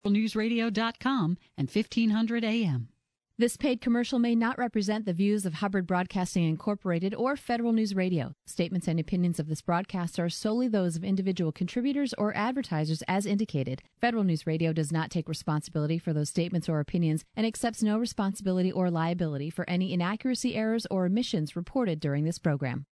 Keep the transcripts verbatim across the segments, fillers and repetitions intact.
news radio dot com and fifteen hundred A M. This paid commercial may not represent the views of Hubbard Broadcasting Incorporated or Federal News Radio. Statements and opinions of this broadcast are solely those of individual contributors or advertisers as indicated. Federal News Radio does not take responsibility for those statements or opinions and accepts no responsibility or liability for any inaccuracy, errors, or omissions reported during this program.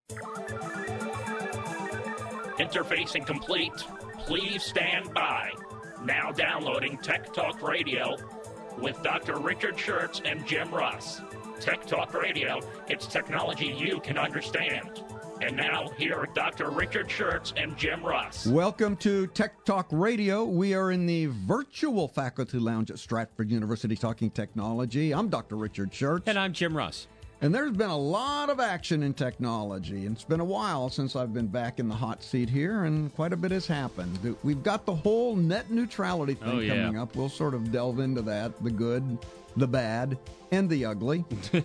Interfacing complete. Please stand by. Now downloading Tech Talk Radio with Doctor Richard Schertz and Jim Russ. Tech Talk Radio, it's technology you can understand. And now, here are Doctor Richard Schertz and Jim Russ. Welcome to Tech Talk Radio. We are in the virtual faculty lounge at Stratford University talking technology. I'm Doctor Richard Schertz. And I'm Jim Russ. And there's been a lot of action in technology. And it's been a while since I've been back in the hot seat here, and quite a bit has happened. We've got the whole net neutrality thing oh, yeah. coming up. We'll sort of delve into that, the good, the bad, and the ugly.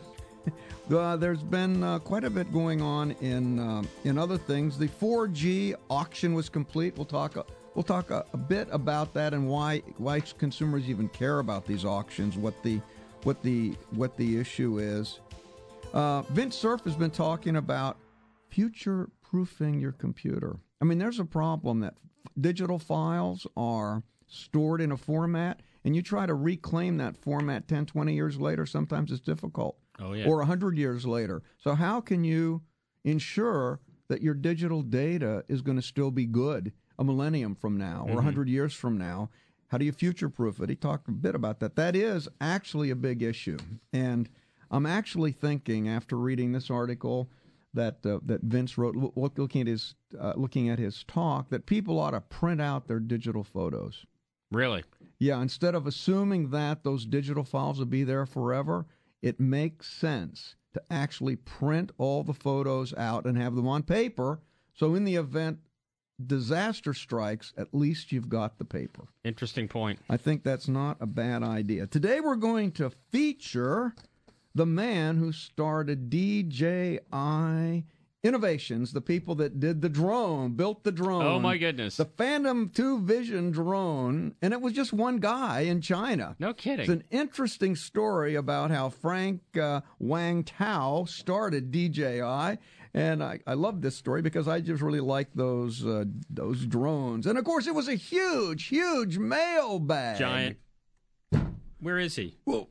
uh, there's been uh, quite a bit going on in uh, in other things. The four G auction was complete. We'll talk. Uh, we'll talk a, a bit about that and why why consumers even care about these auctions. What the what the what the issue is. Uh, Vint Cerf has been talking about future-proofing your computer. I mean, there's a problem that f- digital files are stored in a format, and you try to reclaim that format ten, twenty years later, sometimes it's difficult. Oh, yeah. Or one hundred years later. So how can you ensure that your digital data is going to still be good a millennium from now or mm-hmm. one hundred years from now? How do you future-proof it? He talked a bit about that. That is actually a big issue. And I'm actually thinking, after reading this article that uh, that Vince wrote, look, looking at his uh, looking at his talk, that people ought to print out their digital photos. Really? Yeah. Instead of assuming that those digital files will be there forever, it makes sense to actually print all the photos out and have them on paper. So in the event disaster strikes, at least you've got the paper. Interesting point. I think that's not a bad idea. Today we're going to feature the man who started D J I Innovations, the people that did the drone, built the drone. Oh, my goodness. The Phantom two Vision drone, and it was just one guy in China. No kidding. It's an interesting story about how Frank uh, Wang Tao started D J I, and I, I love this story because I just really like those, uh, those drones. And, of course, it was a huge, huge mailbag. Giant. Where is he? Well,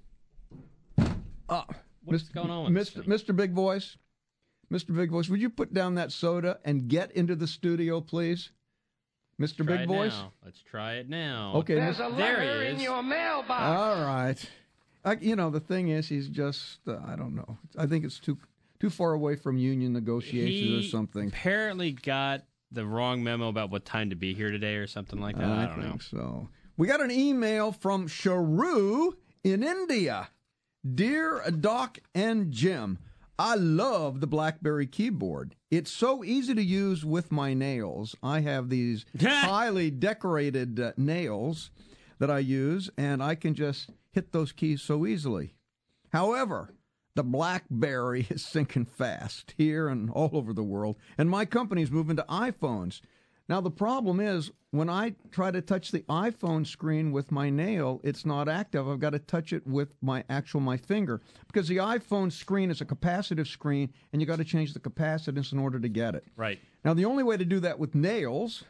Uh, What's Mister going on with Mister this thing? Mister Big Voice? Mister Big Voice, would you put down that soda and get into the studio, please? Mister Try Big it Voice? now. Let's try it now. Okay. There's a There he letter in is. your mailbox. All right. I, you know, the thing is, he's just, uh, I don't know. I think it's too too far away from union negotiations He or something. apparently got the wrong memo about what time to be here today or something like that. I, I don't think know. so. We got an email from Sharu in India. Dear Doc and Jim, I love the BlackBerry keyboard. It's so easy to use with my nails. I have these highly decorated uh, nails that I use, and I can just hit those keys so easily. However, the BlackBerry is sinking fast here and all over the world, and my company's moving to iPhones. Now, the problem is, when I try to touch the iPhone screen with my nail, it's not active. I've got to touch it with my actual, my finger, because the iPhone screen is a capacitive screen, and you got to change the capacitance in order to get it. Right. Now, the only way to do that with nails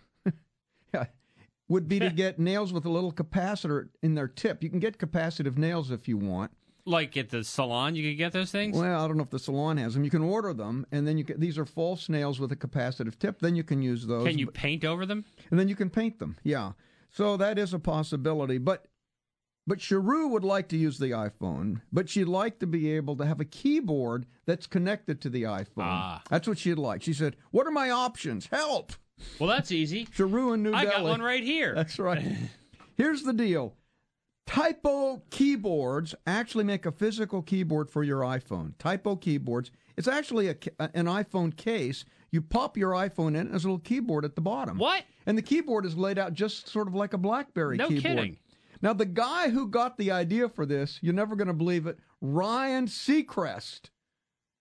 would be to get nails with a little capacitor in their tip. You can get capacitive nails if you want. Like at the salon, you could get those things? Well, I don't know if the salon has them. You can order them, and then you can, these are false nails with a capacitive tip. Then you can use those. Can you paint over them? And then you can paint them, yeah. So that is a possibility. But but Sharu would like to use the iPhone, but she'd like to be able to have a keyboard that's connected to the iPhone. Ah. That's what she'd like. She said, what are my options? Help! Well, that's easy. Sharu in New I Delhi. got one right here. That's right. Here's the deal. Typo keyboards actually make a physical keyboard for your iPhone. Typo keyboards. It's actually a, an iPhone case. You pop your iPhone in, and there's a little keyboard at the bottom. What? And the keyboard is laid out just sort of like a BlackBerry No keyboard. kidding. Now, the guy who got the idea for this, you're never going to believe it, Ryan Seacrest.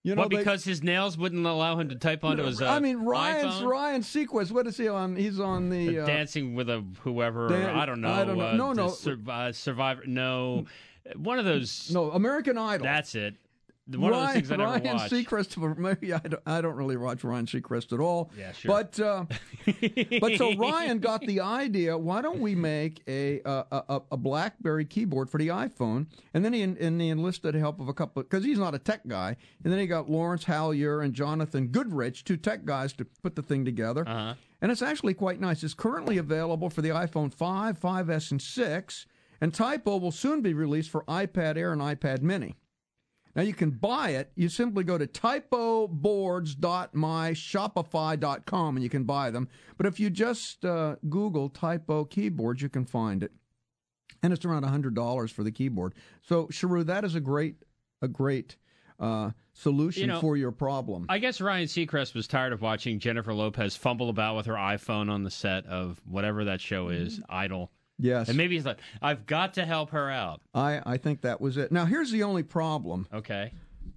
You know, Well, because they, his nails wouldn't allow him to type onto his uh, I mean, Ryan's, iPhone? Ryan Seacrest, what is he on? He's on the... Uh, Dancing with a whoever, Dan- or I don't know. I don't know. Uh, No, no. Sur- uh, Survivor, no. One of those. No, American Idol. That's it. One Ryan, of those things I never Ryan watched. Seacrest, maybe I don't, I don't really watch Ryan Seacrest at all. Yeah, sure. But uh, but so Ryan got the idea. Why don't we make a a, a, a BlackBerry keyboard for the iPhone? And then he and he enlisted the help of a couple because he's not a tech guy. And then he got Lawrence Hallier and Jonathan Goodrich, two tech guys, to put the thing together. Uh-huh. And it's actually quite nice. It's currently available for the iPhone five, five S, and six. And Typo will soon be released for iPad Air and iPad Mini. Now, you can buy it. You simply go to typo boards dot my shopify dot com and you can buy them. But if you just uh, Google Typo keyboards, you can find it. And it's around one hundred dollars for the keyboard. So, Sharu, that is a great a great uh, solution You know, for your problem. I guess Ryan Seacrest was tired of watching Jennifer Lopez fumble about with her iPhone on the set of whatever that show is, Idol. Yes. And maybe he's like, I've got to help her out. I, I think that was it. Now, here's the only problem. Okay.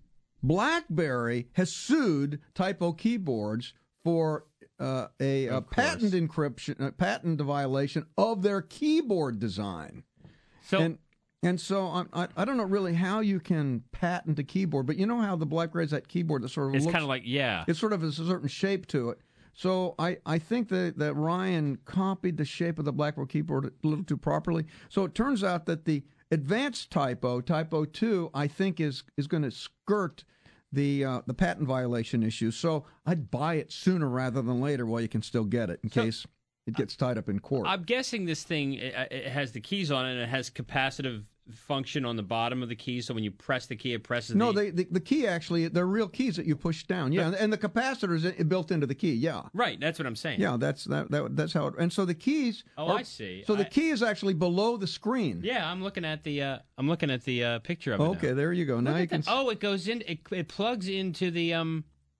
BlackBerry has sued Typo keyboards for uh, a, a patent encryption, a patent violation of their keyboard design. So, and and so I, I I don't know really how you can patent a keyboard, but you know how the BlackBerry has that keyboard that sort of it's looks, kind of like, yeah. it sort of has a certain shape to it. So I, I think that, that Ryan copied the shape of the BlackBerry keyboard a little too properly. So it turns out that the advanced Typo, Typo two, I think is is going to skirt the uh, the patent violation issue. So I'd buy it sooner rather than later while you can still get it in So, case it gets tied up in court. I'm guessing this thing, it, it has the keys on it, and it has capacitive function on the bottom of the key, so when you press the key, it presses no, the... they, the the key actually, they're real keys that you push down. Yeah, and, and the capacitor is built into the key. Yeah, Right, that's what I'm saying. yeah, that's that, that that's how it. And so the keys. Oh, are- I see. So the I- key is actually below the screen. Yeah, I'm looking at the uh, I'm looking at the uh, picture of it. Okay, now. there you go. Now Look you at can. that. Oh, it goes in. It, it plugs into the um,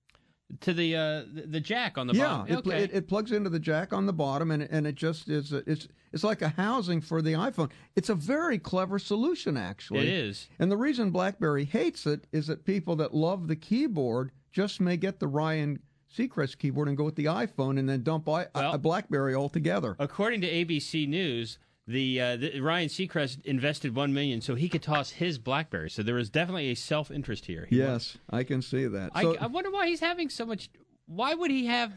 to the uh, the, the jack on the Yeah, bottom. it, pl- okay. it, it plugs into the jack on the bottom, and and it just is. A, it's it's like a housing for the iPhone. It's a very clever solution, actually. It is. And the reason BlackBerry hates it is that people that love the keyboard just may get the Ryan Seacrest keyboard and go with the iPhone, and then dump I- Well- a BlackBerry altogether. According to A B C News, the, uh, the Ryan Seacrest invested one million dollars so he could toss his BlackBerry. So there is definitely a self interest here. He Yes, I can see that. I, So- I wonder why he's having so much. Why would he have?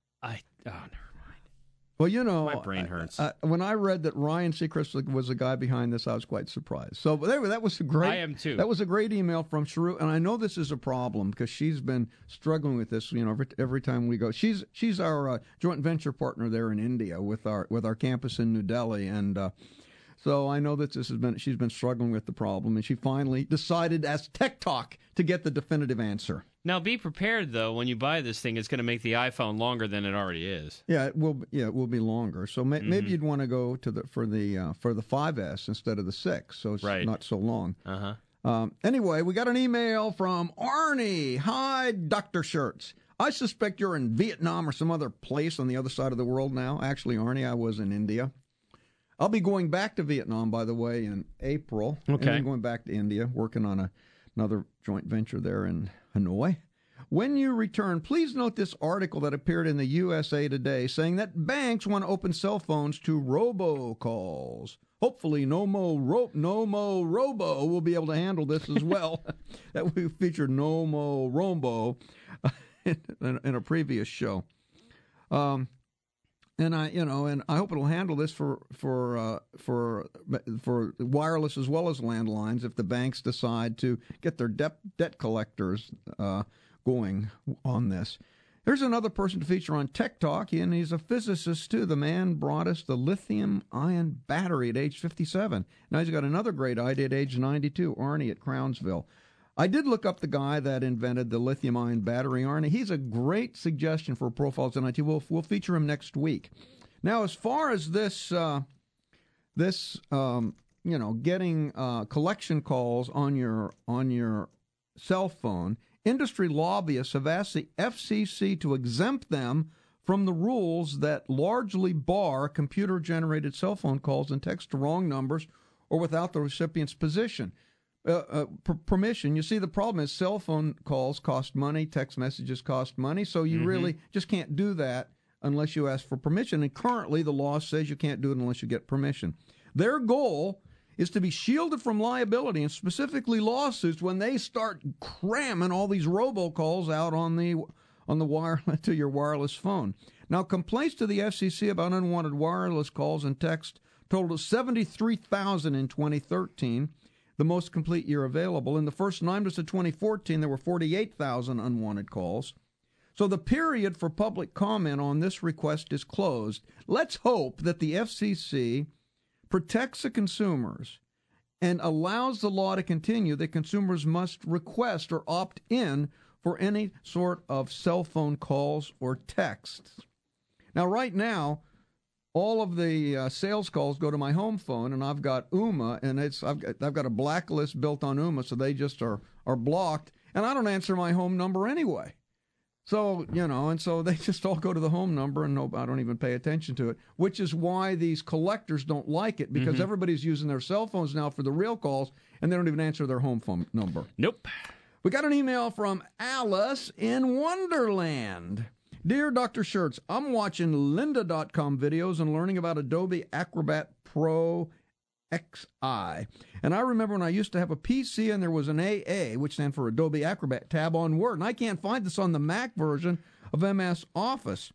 I oh never mind. Well, you know, My brain hurts. I, I, when I read that Ryan Seacrest was the guy behind this, I was quite surprised. So there, that was a great. I am too. That was a great email from Sharu, and I know this is a problem because she's been struggling with this. You know, every, every time we go, she's she's our uh, joint venture partner there in India with our with our campus in New Delhi, and uh, so I know that this has been she's been struggling with the problem, and she finally decided as Tech Talk to get the definitive answer. Now be prepared though. When you buy this thing, it's going to make the iPhone longer than it already is. Yeah, it will. Yeah, it will be longer. So may, Mm-hmm. maybe you'd want to go to the for the uh, for the five S instead of the six, so it's Right. not so long. Uh huh. Um, anyway, we got an email from Arnie. Hi, Doctor Shirts. I suspect you're in Vietnam or some other place on the other side of the world now. Actually, Arnie, I was in India. I'll be going back to Vietnam, by the way, in April. And Okay. then going back to India, working on a, another joint venture there in Hanoi. When you return, please note this article that appeared in the U S A Today saying that banks want to open cell phones to robocalls. Hopefully, Nomo Ro- Nomo Robo will be able to handle this as well. That we featured Nomo Robo in, in a previous show. Um, and I, you know, and I hope it'll handle this for for uh, for for wireless as well as landlines if the banks decide to get their debt debt collectors uh, going on this. Here's another person to feature on Tech Talk, and he's a physicist too. The man brought us the lithium-ion battery at age fifty-seven. Now he's got another great idea at age ninety-two. Arnie at Crownsville. I did look up the guy that invented the lithium-ion battery, Arnie. He's a great suggestion for Profiles in I T. We'll, we'll feature him next week. Now, as far as this, uh, this um, you know, getting uh, collection calls on your on your cell phone, industry lobbyists have asked the F C C to exempt them from the rules that largely bar computer-generated cell phone calls and text to wrong numbers or without the recipient's position. uh, uh, per- permission. You see, the problem is cell phone calls cost money, text messages cost money, so you Mm-hmm. really just can't do that unless you ask for permission. And currently, the law says you can't do it unless you get permission. Their goal is to be shielded from liability and specifically lawsuits when they start cramming all these robocalls out on the on the wire to your wireless phone. Now, complaints to the F C C about unwanted wireless calls and text totaled seventy-three thousand in twenty thirteen, the most complete year available. In the first nine months of twenty fourteen, there were forty-eight thousand unwanted calls. So the period for public comment on this request is closed. Let's hope that the F C C protects the consumers and allows the law to continue that consumers must request or opt in for any sort of cell phone calls or texts. Now, right now, all of the uh, sales calls go to my home phone, and I've got Ooma, and it's I've got, I've got a blacklist built on Ooma, so they just are, are blocked, and I don't answer my home number anyway. So, you know, and so they just all go to the home number, and no, I don't even pay attention to it, which is why these collectors don't like it, because mm-hmm. everybody's using their cell phones now for the real calls, and they don't even answer their home phone number. Nope. We got an email from Alice in Wonderland. Dear Doctor Schertz, I'm watching lynda dot com videos and learning about Adobe Acrobat Pro X I. And I remember when I used to have a P C and there was an A A, which stands for Adobe Acrobat tab on Word, and I can't find this on the Mac version of M S Office.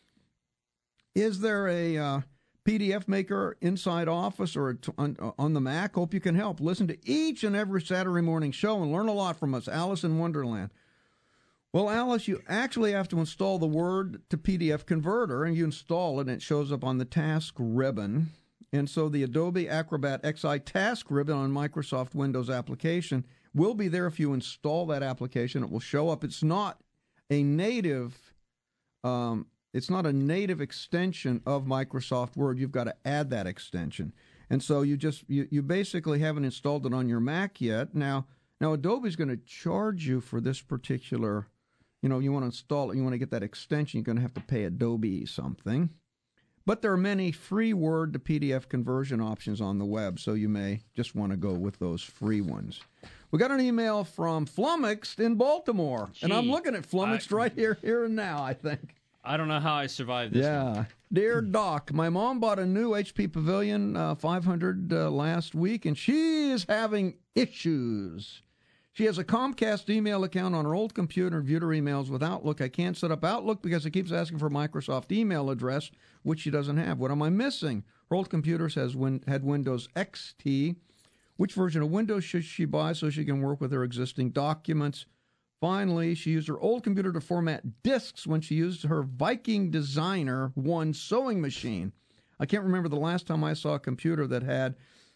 Is there a uh, P D F maker inside Office or t- on, uh, on the Mac? Hope you can help. Listen to each and every Saturday morning show and learn a lot from us. Alice in Wonderland. Well, Alice, you actually have to install the Word to P D F converter, and you install it, and it shows up on the task ribbon. And so the Adobe Acrobat X I task ribbon on Microsoft Windows application will be there if you install that application. It will show up. It's not a native, um, it's not a native extension of Microsoft Word. You've got to add that extension. And so you just you, you basically haven't installed it on your Mac yet. Now, now Adobe's going to charge you for this particular. You know, you want to install it, you want to get that extension, you're going to have to pay Adobe something. But there are many free Word to P D F conversion options on the web, so you may just want to go with those free ones. We got an email from Flummoxed in Baltimore, Gee, and I'm looking at Flummoxed I, right here, here and now, I think. I don't know how I survived this Yeah. one. Dear Doc, my mom bought a new H P Pavilion uh, five hundred uh, last week, and she is having issues. She has a Comcast email account on her old computer and viewed her emails with Outlook. I can't set up Outlook because it keeps asking for Microsoft email address, which she doesn't have. What am I missing? Her old computer has win- had Windows X P. Which version of Windows should she buy so she can work with her existing documents? Finally, she used her old computer to format disks when she used her Viking Designer one sewing machine. I can't remember the last time I saw a computer that had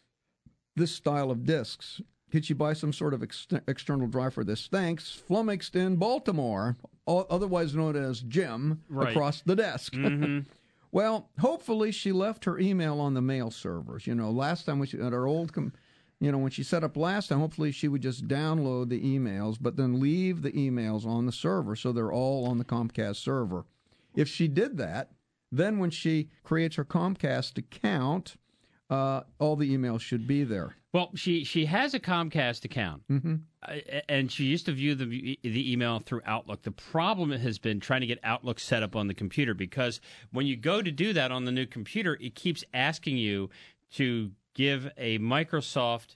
this style of disks. Could she buy some sort of ex- external drive for this? Thanks, Flummoxed in Baltimore, otherwise known as Jim, right. Across the desk. Mm-hmm. Well, hopefully she left her email on the mail servers. You know, last time when she at her old, com- you know, when she set up last time, hopefully she would just download the emails, but then leave the emails on the server so they're all on the Comcast server. If she did that, then when she creates her Comcast account, uh, all the emails should be there. Well, she, she has a Comcast account, mm-hmm. uh, and she used to view the the email through Outlook. The problem has been trying to get Outlook set up on the computer, because when you go to do that on the new computer, it keeps asking you to give a Microsoft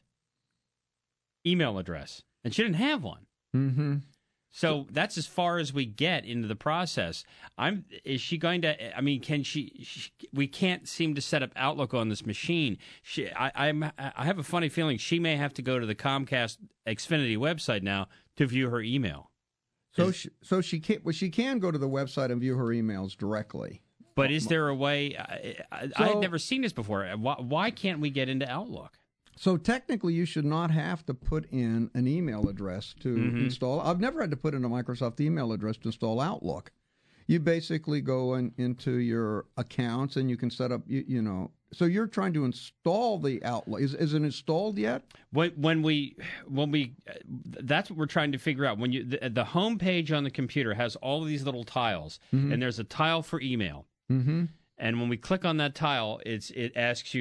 email address, and she didn't have one. Mm-hmm. So that's as far as we get into the process. I'm. Is she going to? I mean, can she? she we can't seem to set up Outlook on this machine. She. I. I'm. I have a funny feeling she may have to go to the Comcast Xfinity website now to view her email. So she. So she can. Well, she can go to the website and view her emails directly. But is there a way? I, I, so, I had never seen this before. Why, why can't we get into Outlook? So technically, you should not have to put in an email address to mm-hmm. install. I've never had to put in a Microsoft email address to install Outlook. You basically go in, into your accounts and you can set up, you, you know. So you're trying to install the Outlook. Is, is it installed yet? When, when we, when we, that's what we're trying to figure out. When you, the, the home page on the computer has all of these little tiles, mm-hmm. and there's a tile for email. Mm-hmm. And when we click on that tile, it's it asks you.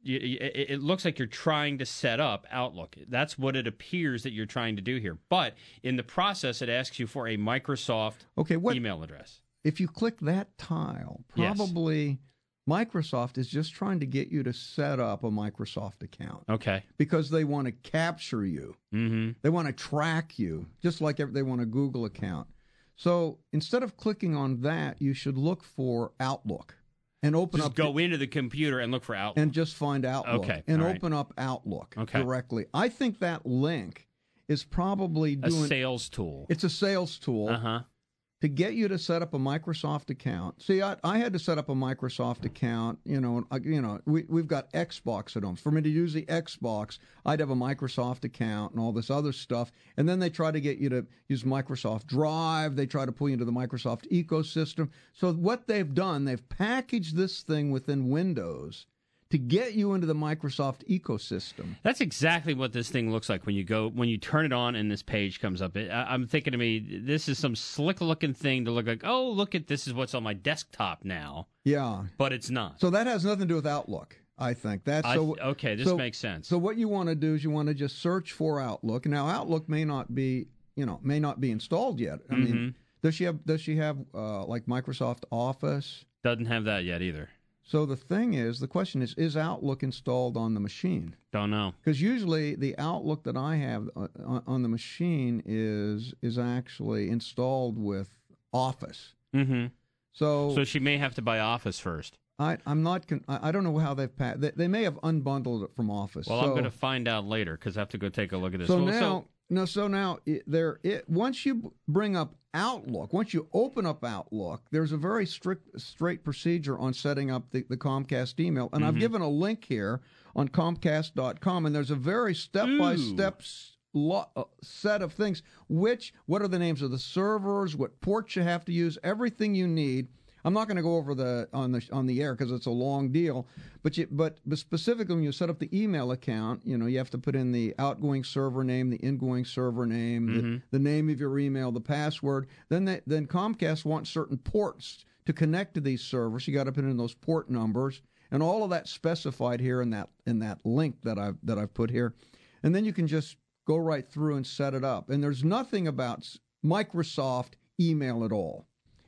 you, it, it looks like you're trying to set up Outlook. That's what it appears that you're trying to do here. But in the process, it asks you for a Microsoft okay, what, email address. If you click that tile, probably yes. Microsoft is just trying to get you to set up a Microsoft account. Okay. Because they want to capture you. Mm-hmm. They want to track you, just like they want a Google account. So instead of clicking on that, you should look for Outlook and open just up. Go the, into the computer and look for Outlook. And just find Outlook. Okay. And All open right. up Outlook okay. directly. I think that link is probably doing a sales tool. It's a sales tool. Uh-huh. To get you to set up a Microsoft account. See, I, I had to set up a Microsoft account. You know, I, you know, we we've got Xbox at home. For me to use the Xbox, I'd have a Microsoft account and all this other stuff. And then they try to get you to use Microsoft Drive. They try to pull you into the Microsoft ecosystem. So what they've done, they've packaged this thing within Windows to get you into the Microsoft ecosystem. That's exactly what this thing looks like when you go when you turn it on and this page comes up. I, I'm thinking to me, this is some slick-looking thing to look like, oh, look at this is what's on my desktop now. Yeah. But it's not. So that has nothing to do with Outlook, I think. That's I, so, okay, this so, makes sense. So what you want to do is you want to just search for Outlook. Now, Outlook may not be, you know, may not be installed yet. I mm-hmm. mean, does she have, does she have uh, like Microsoft Office? Doesn't have that yet either. So the thing is, the question is, is Outlook installed on the machine? Don't know. Because usually the Outlook that I have uh, on the machine is is actually installed with Office. Mm-hmm. So, so she may have to buy Office first. I, I'm not. Con- I don't know how they've passed. They, they may have unbundled it from Office. Well, so, I'm going to find out later because I have to go take a look at this. So well, now, so, no. So now, it, there. It once you bring up Outlook, once you open up Outlook, there's a very strict, straight procedure on setting up the, the Comcast email, and mm-hmm. I've given a link here on Comcast dot com, and there's a very step-by-step lo- uh, set of things. Which, what are the names of the servers? What ports you have to use? Everything you need. I'm not going to go over the on the on the air because it's a long deal, but you, but but specifically when you set up the email account, you know you have to put in the outgoing server name, the ingoing server name, mm-hmm. the, the name of your email, the password. Then they, then Comcast wants certain ports to connect to these servers. You got to put in those port numbers, and all of that's specified here in that in that link that I've that I've put here, and then you can just go right through and set it up. And there's nothing about Microsoft email at all.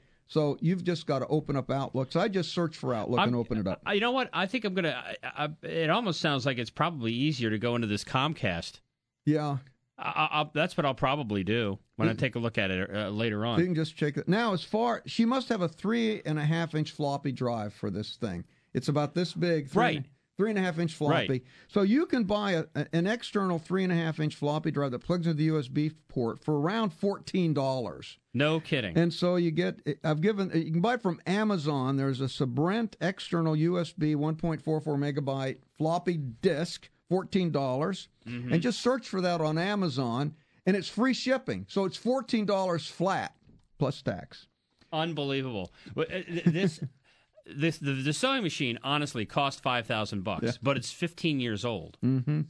So you've just got to open up Outlook. So I just search for Outlook I'm, and open it up. You know what? I think I'm going to... It almost sounds like it's probably easier to go into this Comcast. Yeah. I, I, that's what I'll probably do when it, I take a look at it uh, later on. So you can just check it. Now, as far... She must have a three and a half inch floppy drive for this thing. It's about this big. Three right. And, three and a half inch floppy. Right. So you can buy a, an external three and a half inch floppy drive that plugs into the U S B port for around fourteen dollars. No kidding. And so you get, I've given, you can buy it from Amazon. There's a Sabrent external U S B one point four four megabyte floppy disk, fourteen dollars. Mm-hmm. And just search for that on Amazon, and it's free shipping. So it's fourteen dollars flat plus tax. Unbelievable. This. This the, the sewing machine honestly cost five thousand bucks, yeah. but it's fifteen years old. Mm-hmm.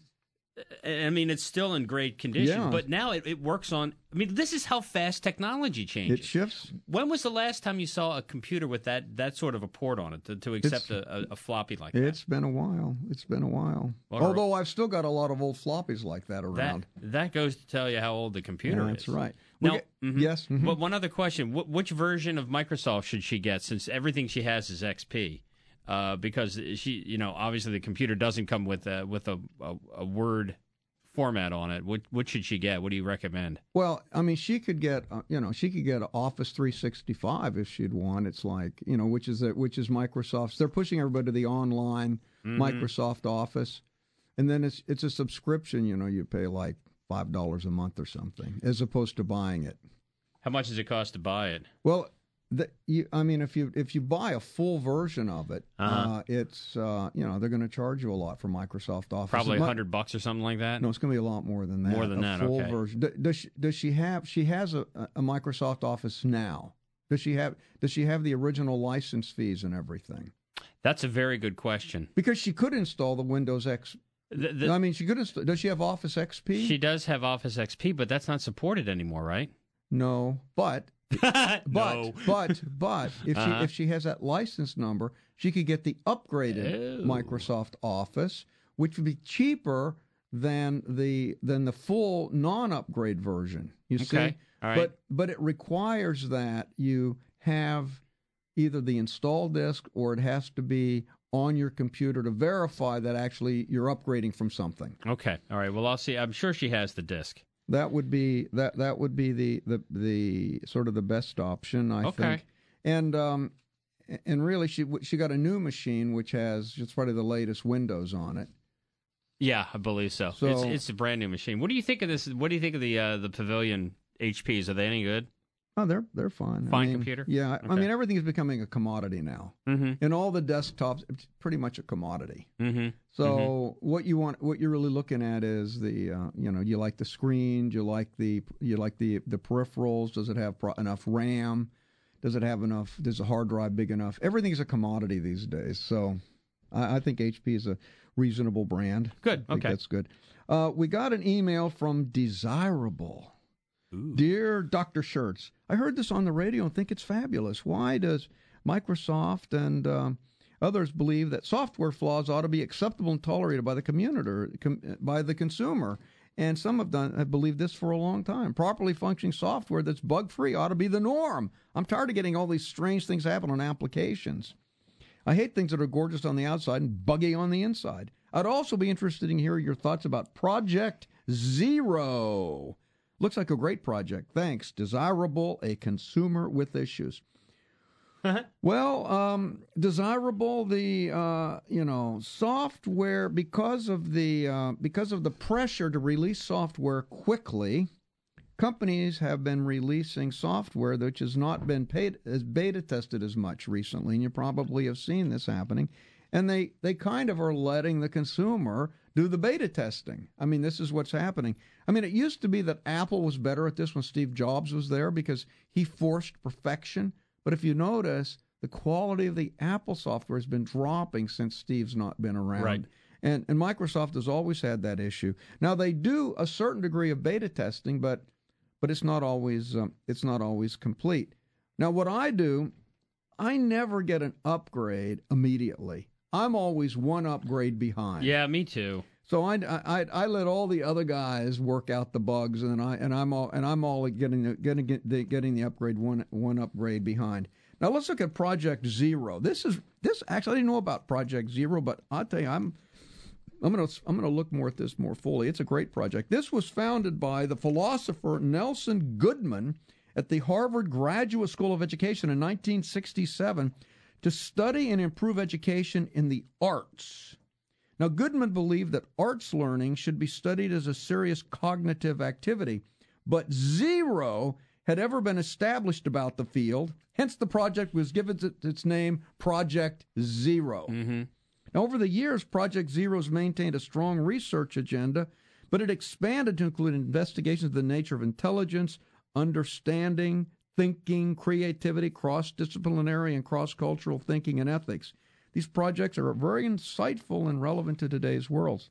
I mean, it's still in great condition, yeah. but now it, it works on. I mean, this is how fast technology changes. It shifts. When was the last time you saw a computer with that that sort of a port on it to, to accept a, a, a floppy like that? It's been a while. It's been a while. Well, Although I've still got a lot of old floppies like that around. That, that goes to tell you how old the computer yeah, is. That's right. Now, get, mm-hmm. yes. Mm-hmm. But one other question: Wh- which version of Microsoft should she get? Since everything she has is X P. Uh, because she, you know, obviously the computer doesn't come with a, with a, a, a Word format on it. What what should she get? What do you recommend? Well, I mean, she could get, uh, you know, she could get Office three sixty-five if she'd want. It's like, you know, which is a, which is Microsoft's. They're pushing everybody to the online mm-hmm. Microsoft Office, and then it's it's a subscription. You know, you pay like five dollars a month or something, as opposed to buying it. How much does it cost to buy it? Well. The, you, I mean, if you if you buy a full version of it, uh-huh. uh, it's uh, you know they're going to charge you a lot for Microsoft Office. Probably a hundred bucks or something like that. No, it's going to be a lot more than that. More than a that. Full okay. version. Does she, does she have? She has a, a Microsoft Office now. Does she have? Does she have the original license fees and everything? That's a very good question. Because she could install the Windows X. The, the, I mean, she could install. Does she have Office X P? She does have Office X P, but that's not supported anymore, right? No, but But No. but but if Uh-huh. she if she has that license number, she could get the upgraded Oh. Microsoft Office, which would be cheaper than the than the full non-upgrade version. You see, Okay. All right. but but it requires that you have either the install disk or it has to be on your computer to verify that actually you're upgrading from something. Okay. All right. Well, I'll see. I'm sure she has the disc. That would be that that would be the the, the sort of the best option, I Okay. think. And um, and really, she she got a new machine which has it's probably the latest Windows on it. Yeah, I believe so. So- it's it's a brand new machine. What do you think of this? What do you think of the uh, the Pavilion H Ps? Are they any good? Oh, they're they're fine. I Fine mean, computer? Yeah, I Okay. mean everything is becoming a commodity now. Mm-hmm. And all the desktops, it's pretty much a commodity. Mm-hmm. So what you want, what you're really looking at is the, uh, you know, you like the screen, you like the, you like the the peripherals. Does it have pro- enough RAM? Does it have enough? Does the hard drive big enough? Everything is a commodity these days. So I, I think H P is a reasonable brand. Good. I think Okay. that's good. Uh, we got an email from Desirable. Ooh. Dear Doctor Schertz, I heard this on the radio and think it's fabulous. Why does Microsoft and um, others believe that software flaws ought to be acceptable and tolerated by the community, com- by the consumer? And some have done have believed this for a long time. Properly functioning software that's bug-free ought to be the norm. I'm tired of getting all these strange things happen on applications. I hate things that are gorgeous on the outside and buggy on the inside. I'd also be interested in hearing your thoughts about Project Zero. Looks like a great project. Thanks. Desirable, a consumer with issues. Well, um, Desirable, the uh, you know software because of the uh, because of the pressure to release software quickly, companies have been releasing software which has not been paid as beta tested as much recently, and you probably have seen this happening. And they, they kind of are letting the consumer do the beta testing. I mean, this is what's happening. I mean, it used to be that Apple was better at this when Steve Jobs was there because he forced perfection. But if you notice, the quality of the Apple software has been dropping since Steve's not been around. Right. And, and Microsoft has always had that issue. Now, they do a certain degree of beta testing, but but it's not always um, it's not always complete. Now, what I do, I never get an upgrade immediately. I'm always one upgrade behind. Yeah, me too. So I, I, I let all the other guys work out the bugs, and I and I'm all and I'm all getting the, getting the, getting the upgrade one one upgrade behind. Now let's look at Project Zero. This is this actually I didn't know about Project Zero, but I'll tell you I'm I'm gonna I'm gonna look more at this more fully. It's a great project. This was founded by the philosopher Nelson Goodman at the Harvard Graduate School of Education in nineteen sixty-seven. To study and improve education in the arts. Now, Goodman believed that arts learning should be studied as a serious cognitive activity, but zero had ever been established about the field. Hence, the project was given its name, Project Zero. Mm-hmm. Now, over the years, Project Zero has maintained a strong research agenda, but it expanded to include investigations of the nature of intelligence, understanding, thinking, creativity, cross-disciplinary and cross-cultural thinking, and ethics. These projects are very insightful and relevant to today's world.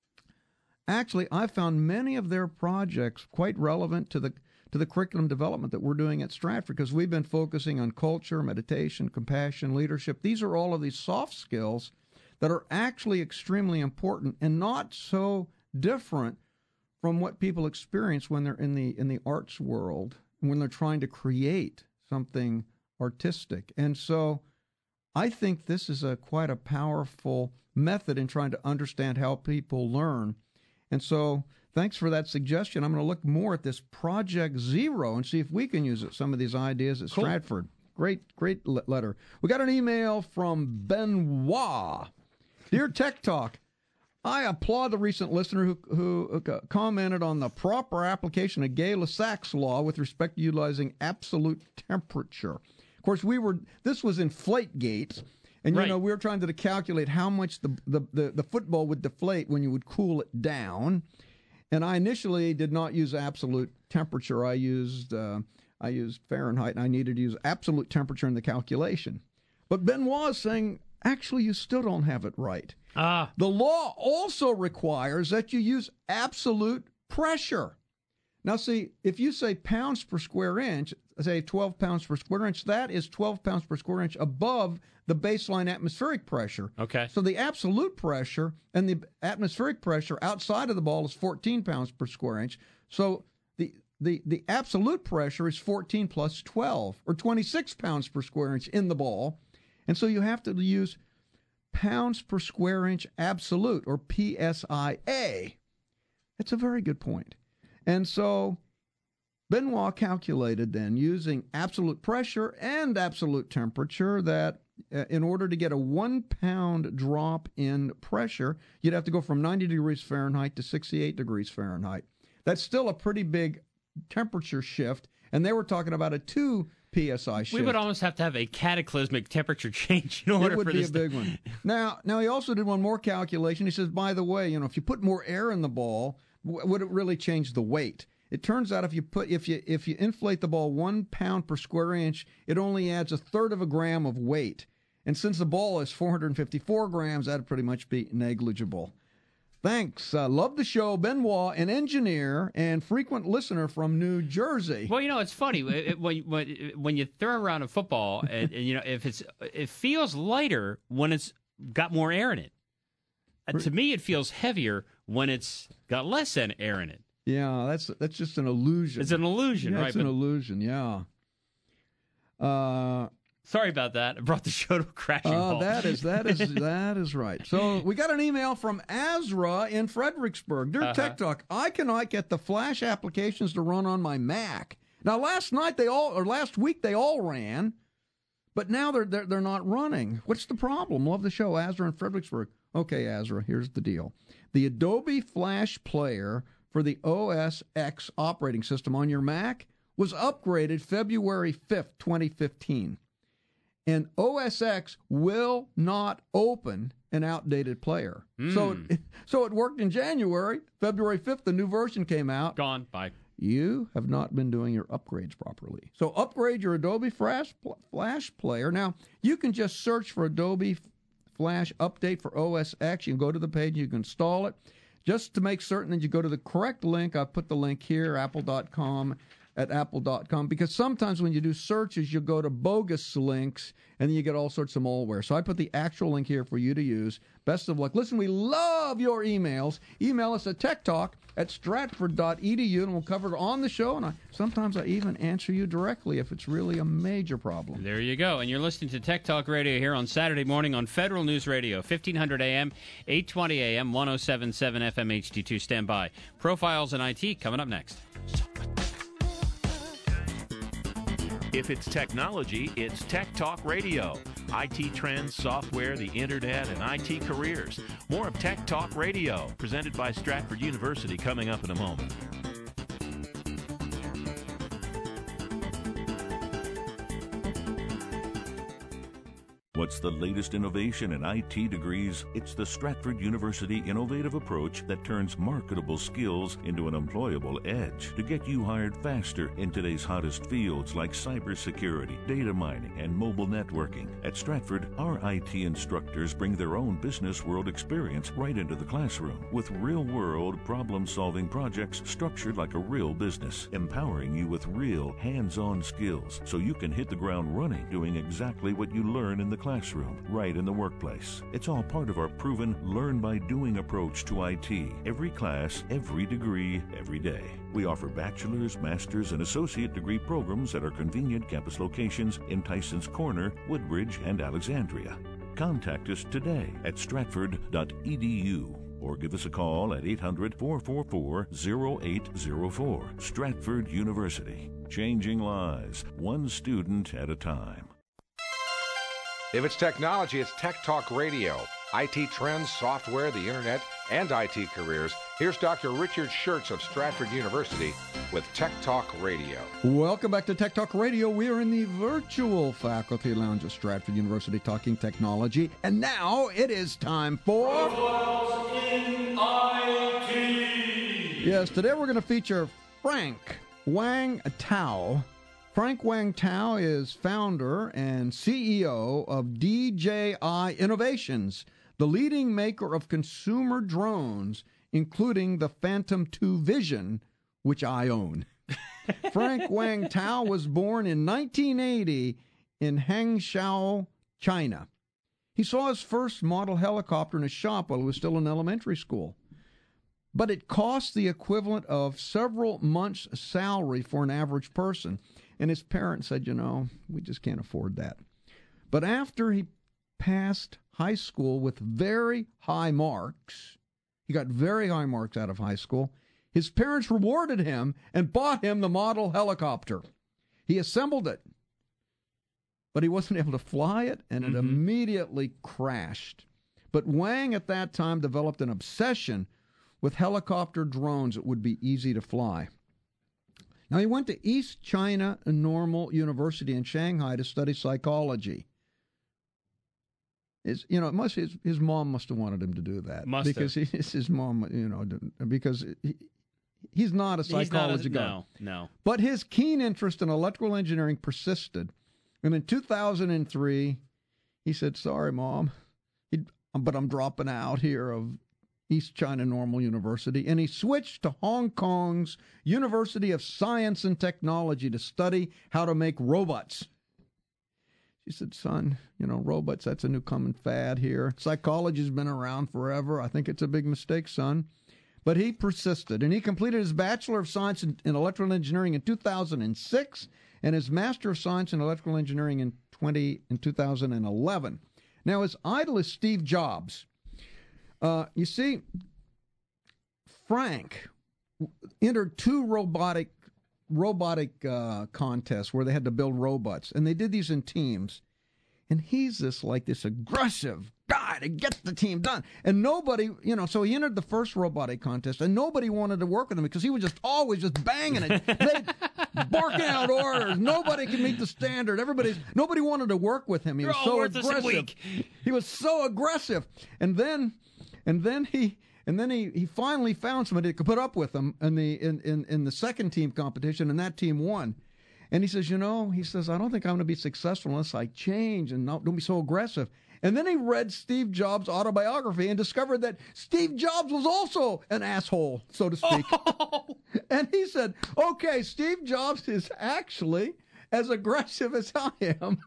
Actually, I found many of their projects quite relevant to the to the curriculum development that we're doing at Stratford, because we've been focusing on culture, meditation, compassion, leadership. These are all of these soft skills that are actually extremely important and not so different from what people experience when they're in the in the arts world, when they're trying to create something artistic. And so I think this is a quite a powerful method in trying to understand how people learn. And so thanks for that suggestion. I'm going to look more at this Project Zero and see if we can use it, some of these ideas at Cool. Stratford. Great, great le- letter. We got an email from Benoit. Dear Tech Talk, I applaud the recent listener who, who uh, commented on the proper application of Gay-Lussac's law with respect to utilizing absolute temperature. Of course, we were this was Inflategate, and you Right. know we were trying to calculate how much the, the, the, the football would deflate when you would cool it down. And I initially did not use absolute temperature. I used uh, I used Fahrenheit, and I needed to use absolute temperature in the calculation. But Benoit is saying, actually, you still don't have it right. Ah, The law also requires that you use absolute pressure. Now, see, if you say pounds per square inch, say, twelve pounds per square inch. That is twelve pounds per square inch above the baseline atmospheric pressure. Okay. So the absolute pressure and the atmospheric pressure outside of the ball is fourteen pounds per square inch. So the the the absolute pressure is fourteen plus twelve, or twenty-six pounds per square inch in the ball. And so you have to use pounds per square inch absolute, or P S I A. That's a very good point. And so Benoit calculated then, using absolute pressure and absolute temperature, that uh, in order to get a one pound drop in pressure, you'd have to go from ninety degrees Fahrenheit to sixty-eight degrees Fahrenheit. That's still a pretty big temperature shift, and they were talking about a two P S I shift. We would almost have to have a cataclysmic temperature change in order it would for be this a big to... one. Now, now he also did one more calculation. He says, by the way, you know, if you put more air in the ball, w- would it really change the weight? It turns out if you put if you if you inflate the ball one pound per square inch, it only adds a third of a gram of weight. And since the ball is four hundred fifty-four grams, that'd pretty much be negligible. Thanks. Uh, love the show. Benoit, an engineer and frequent listener from New Jersey. Well, you know, it's funny it, when when when you throw around a football, and, and you know, if it's it feels lighter when it's got more air in it. Uh, to me, it feels heavier when it's got less air in it. Yeah, that's that's just an illusion. It's an illusion, yeah, right? It's an but, illusion, yeah. Uh, sorry about that. I brought the show to a crashing uh, halt. that is that is that is right. So we got an email from Azra in Fredericksburg. Dear Uh-huh. Tech Talk, I cannot get the Flash applications to run on my Mac. Now, last night they all, or last week they all ran, but now they're they're, they're not running. What's the problem? Love the show, Azra in Fredericksburg. Okay, Azra, here's the deal: the Adobe Flash Player for the O S X operating system on your Mac was upgraded February fifth, twenty fifteen. And O S X will not open an outdated player. Mm. So, it, so it worked in January. February fifth, the new version came out. Gone. Bye. You have not been doing your upgrades properly. So upgrade your Adobe Flash, Flash Player. Now, you can just search for Adobe Flash Update for O S X. You can go to the page, you can install it. Just to make certain that you go to the correct link, I put the link here, apple dot com, at apple dot com, because sometimes when you do searches, you go to bogus links, and then you get all sorts of malware. So I put the actual link here for you to use. Best of luck. Listen, we love your emails. Email us at techtalk at stratford dot e d u, and we'll cover it on the show, and I, sometimes I even answer you directly if it's really a major problem. There you go. And you're listening to Tech Talk Radio here on Saturday morning on Federal News Radio, fifteen hundred A M, eight twenty A M, one oh seven point seven F M H D two. Stand by. Profiles in I T coming up next. If it's technology, it's Tech Talk Radio. I T trends, software, the internet, and I T careers. More of Tech Talk Radio, presented by Stratford University, coming up in a moment. What's the latest innovation in I T degrees? It's the Stratford University innovative approach that turns marketable skills into an employable edge to get you hired faster in today's hottest fields like cybersecurity, data mining, and mobile networking. At Stratford, our I T instructors bring their own business world experience right into the classroom with real-world problem-solving projects structured like a real business, empowering you with real hands-on skills so you can hit the ground running doing exactly what you learn in the classroom. classroom, right in the workplace. It's all part of our proven learn-by-doing approach to I T. Every class, every degree, every day. We offer bachelor's, master's, and associate degree programs at our convenient campus locations in Tysons Corner, Woodbridge, and Alexandria. Contact us today at stratford dot e d u or give us a call at eight hundred, four four four, zero eight zero four. Stratford University. Changing lives, one student at a time. If it's technology, it's Tech Talk Radio. I T trends, software, the internet, and I T careers. Here's Doctor Richard Schertz of Stratford University with Tech Talk Radio. Welcome back to Tech Talk Radio. We are in the virtual faculty lounge of Stratford University talking technology. And now it is time for... Profiles in I T. Yes, today we're going to feature Frank Wang Tao. Frank Wang Tao is founder and C E O of D J I Innovations, the leading maker of consumer drones, including the Phantom two Vision, which I own. Frank Wang Tao was born in nineteen eighty in Hangzhou, China. He saw his first model helicopter in a shop while he was still in elementary school. But it cost the equivalent of several months' salary for an average person. And his parents said, you know, we just can't afford that. But after he passed high school with very high marks, he got very high marks out of high school, his parents rewarded him and bought him the model helicopter. He assembled it, but he wasn't able to fly it, and it mm-hmm. immediately crashed. But Wang at that time developed an obsession with helicopter drones that would be easy to fly. Now, he went to East China Normal University in Shanghai to study psychology. His, you know, it must his, his mom must have wanted him to do that. Must because have. He, his mom, you know, because he, he's not a psychology guy. No, no. But his keen interest in electrical engineering persisted. And in two thousand three, he said, sorry, Mom, he, but I'm dropping out here of East China Normal University, and he switched to Hong Kong's University of Science and Technology to study how to make robots. She said, son, you know, robots, that's a new common fad here. Psychology's been around forever. I think it's a big mistake, son. But he persisted, and he completed his Bachelor of Science in, in Electrical Engineering in two thousand six and his Master of Science in Electrical Engineering in, twenty, in two thousand eleven. Now, his idol is Steve Jobs. Uh, you see, Frank entered two robotic robotic uh, contests where they had to build robots, and they did these in teams. And he's this like this aggressive guy to get the team done. And nobody, you know, so he entered the first robotic contest, and nobody wanted to work with him because he was just always just banging it, they barking out orders. Nobody could meet the standard. Everybody's nobody wanted to work with him. He You're was all so worthless and aggressive. weak. He was so aggressive, and then, and then he. And then he, he finally found somebody that could put up with him in the in, in, in the second team competition, and that team won. And he says, you know, he says, I don't think I'm going to be successful unless I change and not, don't be so aggressive. And then he read Steve Jobs' autobiography and discovered that Steve Jobs was also an asshole, so to speak. Oh. And he said, okay, Steve Jobs is actually as aggressive as I am.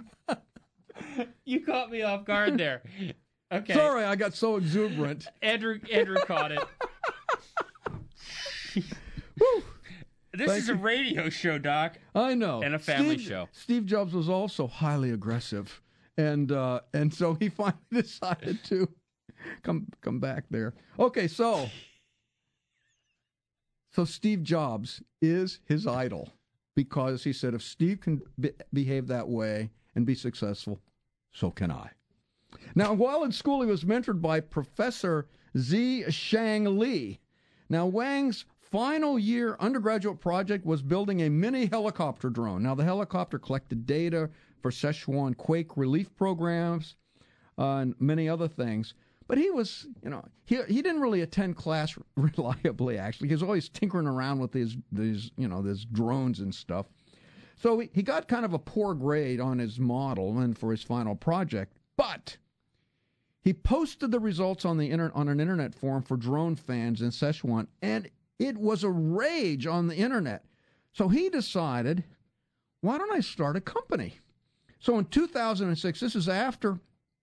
You caught me off guard there. Okay. Sorry, I got so exuberant. Andrew Andrew caught it. This Thank is you. a radio show, Doc. I know. And a family Steve, show. Steve Jobs was also highly aggressive. And uh, and so he finally decided to come come back there. Okay, so so Steve Jobs is his idol because he said if Steve can be, behave that way and be successful, so can I. Now, while in school, he was mentored by Professor Zi Shang Li. Now, Wang's final year undergraduate project was building a mini helicopter drone. Now, the helicopter collected data for Sichuan quake relief programs uh, and many other things. But he was, you know, he he didn't really attend class reliably, actually. He was always tinkering around with these, these you know, these drones and stuff. So he, he got kind of a poor grade on his model and for his final project. But he posted the results on the inter- on an internet forum for drone fans in Sichuan, and it was a rage on the internet. So he decided, why don't I start a company? So in two thousand six, this is after,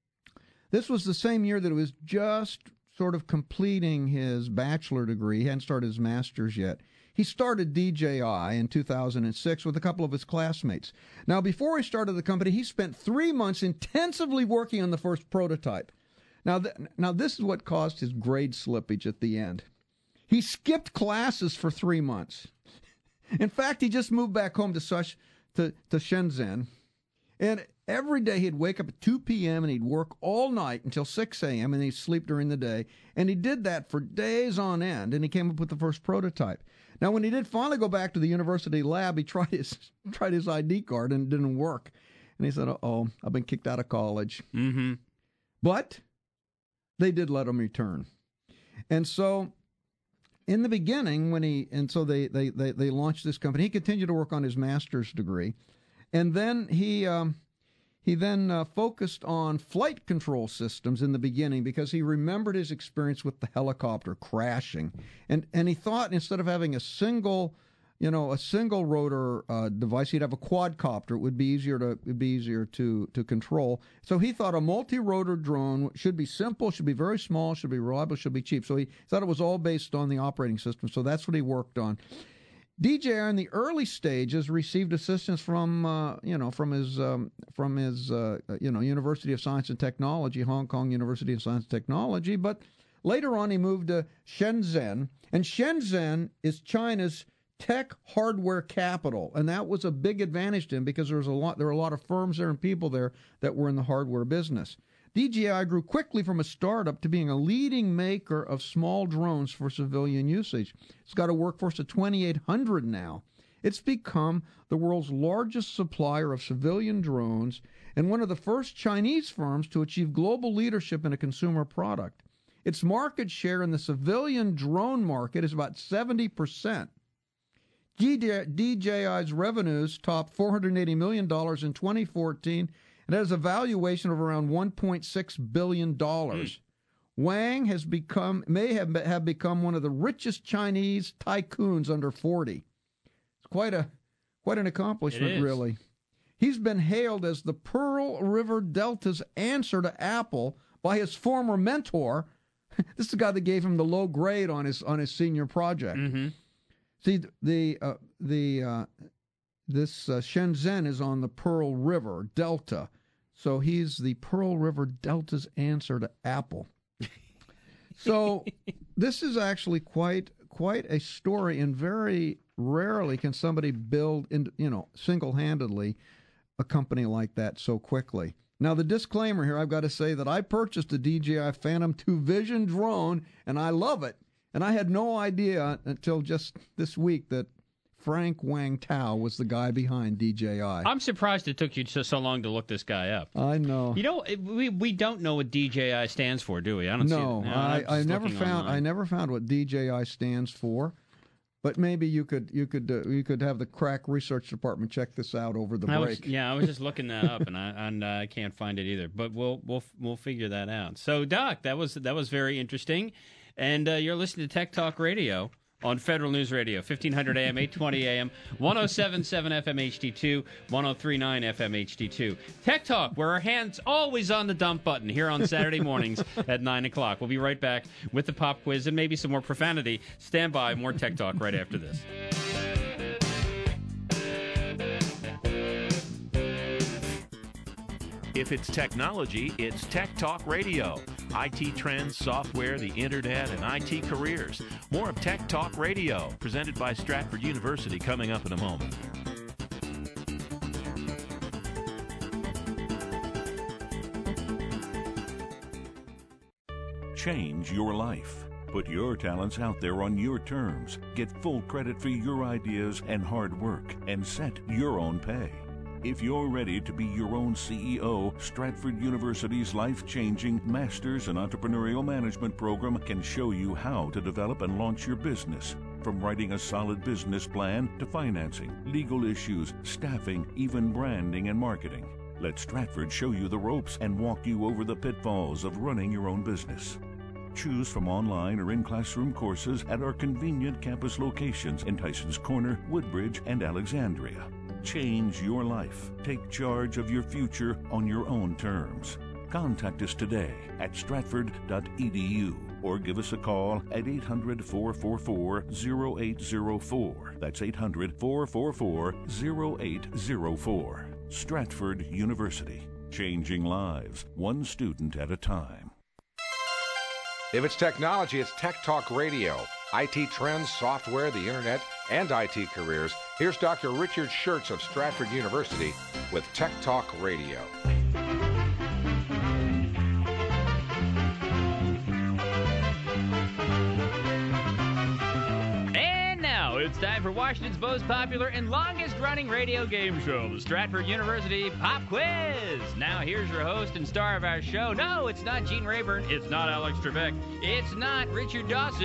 this was the same year that it was just sort of completing his bachelor degree. He hadn't started his master's yet. He started D J I in two thousand six with a couple of his classmates. Now, before he started the company, he spent three months intensively working on the first prototype. Now, th- now this is what caused his grade slippage at the end. He skipped classes for three months. In fact, he just moved back home to, Sush, to, to Shenzhen. And every day he'd wake up at two p.m. and he'd work all night until six a.m. and he'd sleep during the day. And he did that for days on end, and he came up with the first prototype. Now, when he did finally go back to the university lab, he tried his tried his I D card and it didn't work. And he said, uh-oh, I've been kicked out of college. Mm-hmm. But they did let him return. And so in the beginning, when he, and so they, they, they, they launched this company, he continued to work on his master's degree. And then he, um, he then uh, focused on flight control systems in the beginning because he remembered his experience with the helicopter crashing. And, and he thought instead of having a single, you know, a single rotor uh, device. He'd have a quadcopter. It would be easier to it'd be easier to to control. So he thought a multi-rotor drone should be simple, should be very small, should be reliable, should be cheap. So he thought it was all based on the operating system. So that's what he worked on. D J I in the early stages received assistance from uh, you know from his um, from his uh, you know University of Science and Technology, Hong Kong University of Science and Technology, but later on he moved to Shenzhen, and Shenzhen is China's tech hardware capital, and that was a big advantage to him because there was a lot there were a lot of firms there and people there that were in the hardware business. D J I grew quickly from a startup to being a leading maker of small drones for civilian usage. It's got a workforce of twenty-eight hundred now. It's become the world's largest supplier of civilian drones and one of the first Chinese firms to achieve global leadership in a consumer product. Its market share in the civilian drone market is about seventy percent. D J I's revenues topped four hundred eighty million dollars in twenty fourteen. It has a valuation of around one point six billion dollars. Mm. Wang has become may have, have become one of the richest Chinese tycoons under forty. It's quite a quite an accomplishment, really. He's been hailed as the Pearl River Delta's answer to Apple by his former mentor. This is the guy that gave him the low grade on his on his senior project. Mm-hmm. See, the uh, the uh, this uh, Shenzhen is on the Pearl River Delta, so he's the Pearl River Delta's answer to Apple. So this is actually quite quite a story, and very rarely can somebody build, in, you know, single-handedly a company like that so quickly. Now, the disclaimer here, I've got to say that I purchased a D J I Phantom two Vision drone, and I love it. And I had no idea until just this week that Frank Wang Tao was the guy behind D J I. I'm surprised it took you so, so long to look this guy up. I know. You know, we we don't know what D J I stands for, do we? I don't no, see it. No, I, I never found online. I never found what D J I stands for. But maybe you could you could uh, you could have the crack research department check this out over the I break. Was, yeah, I was just looking that up, and I and uh, I can't find it either. But we'll we'll we'll figure that out. So, Doc, that was that was very interesting, and uh, you're listening to Tech Talk Radio on Federal News Radio, fifteen hundred A M, eight twenty A M, one oh seven point seven F M H D two, one oh three point nine F M H D two. Tech Talk, where our hand's always on the dump button, here on Saturday mornings at nine o'clock. We'll be right back with the pop quiz and maybe some more profanity. Stand by, more Tech Talk right after this. If it's technology, it's Tech Talk Radio. I T trends, software, the internet, and I T careers. More of Tech Talk Radio, presented by Stratford University, coming up in a moment. Change your life. Put your talents out there on your terms. Get full credit for your ideas and hard work, and set your own pay. If you're ready to be your own C E O, Stratford University's life-changing Masters in Entrepreneurial Management program can show you how to develop and launch your business. From writing a solid business plan to financing, legal issues, staffing, even branding and marketing. Let Stratford show you the ropes and walk you over the pitfalls of running your own business. Choose from online or in-classroom courses at our convenient campus locations in Tysons Corner, Woodbridge, and Alexandria. Change your life. Take charge of your future on your own terms. Contact us today at stratford dot e d u or give us a call at eight hundred, four four four, oh eight oh four. That's eight hundred, four four four, oh eight oh four. Stratford University. Changing lives, one student at a time. If it's technology, it's Tech Talk Radio. I T trends, software, the internet, and I T careers. Here's Doctor Richard Schertz of Stratford University with Tech Talk Radio. And now it's time for Washington's most popular and longest-running radio game show, the Stratford University Pop Quiz. Now here's your host and star of our show. No, it's not Gene Rayburn. It's not Alex Trebek. It's not Richard Dawson.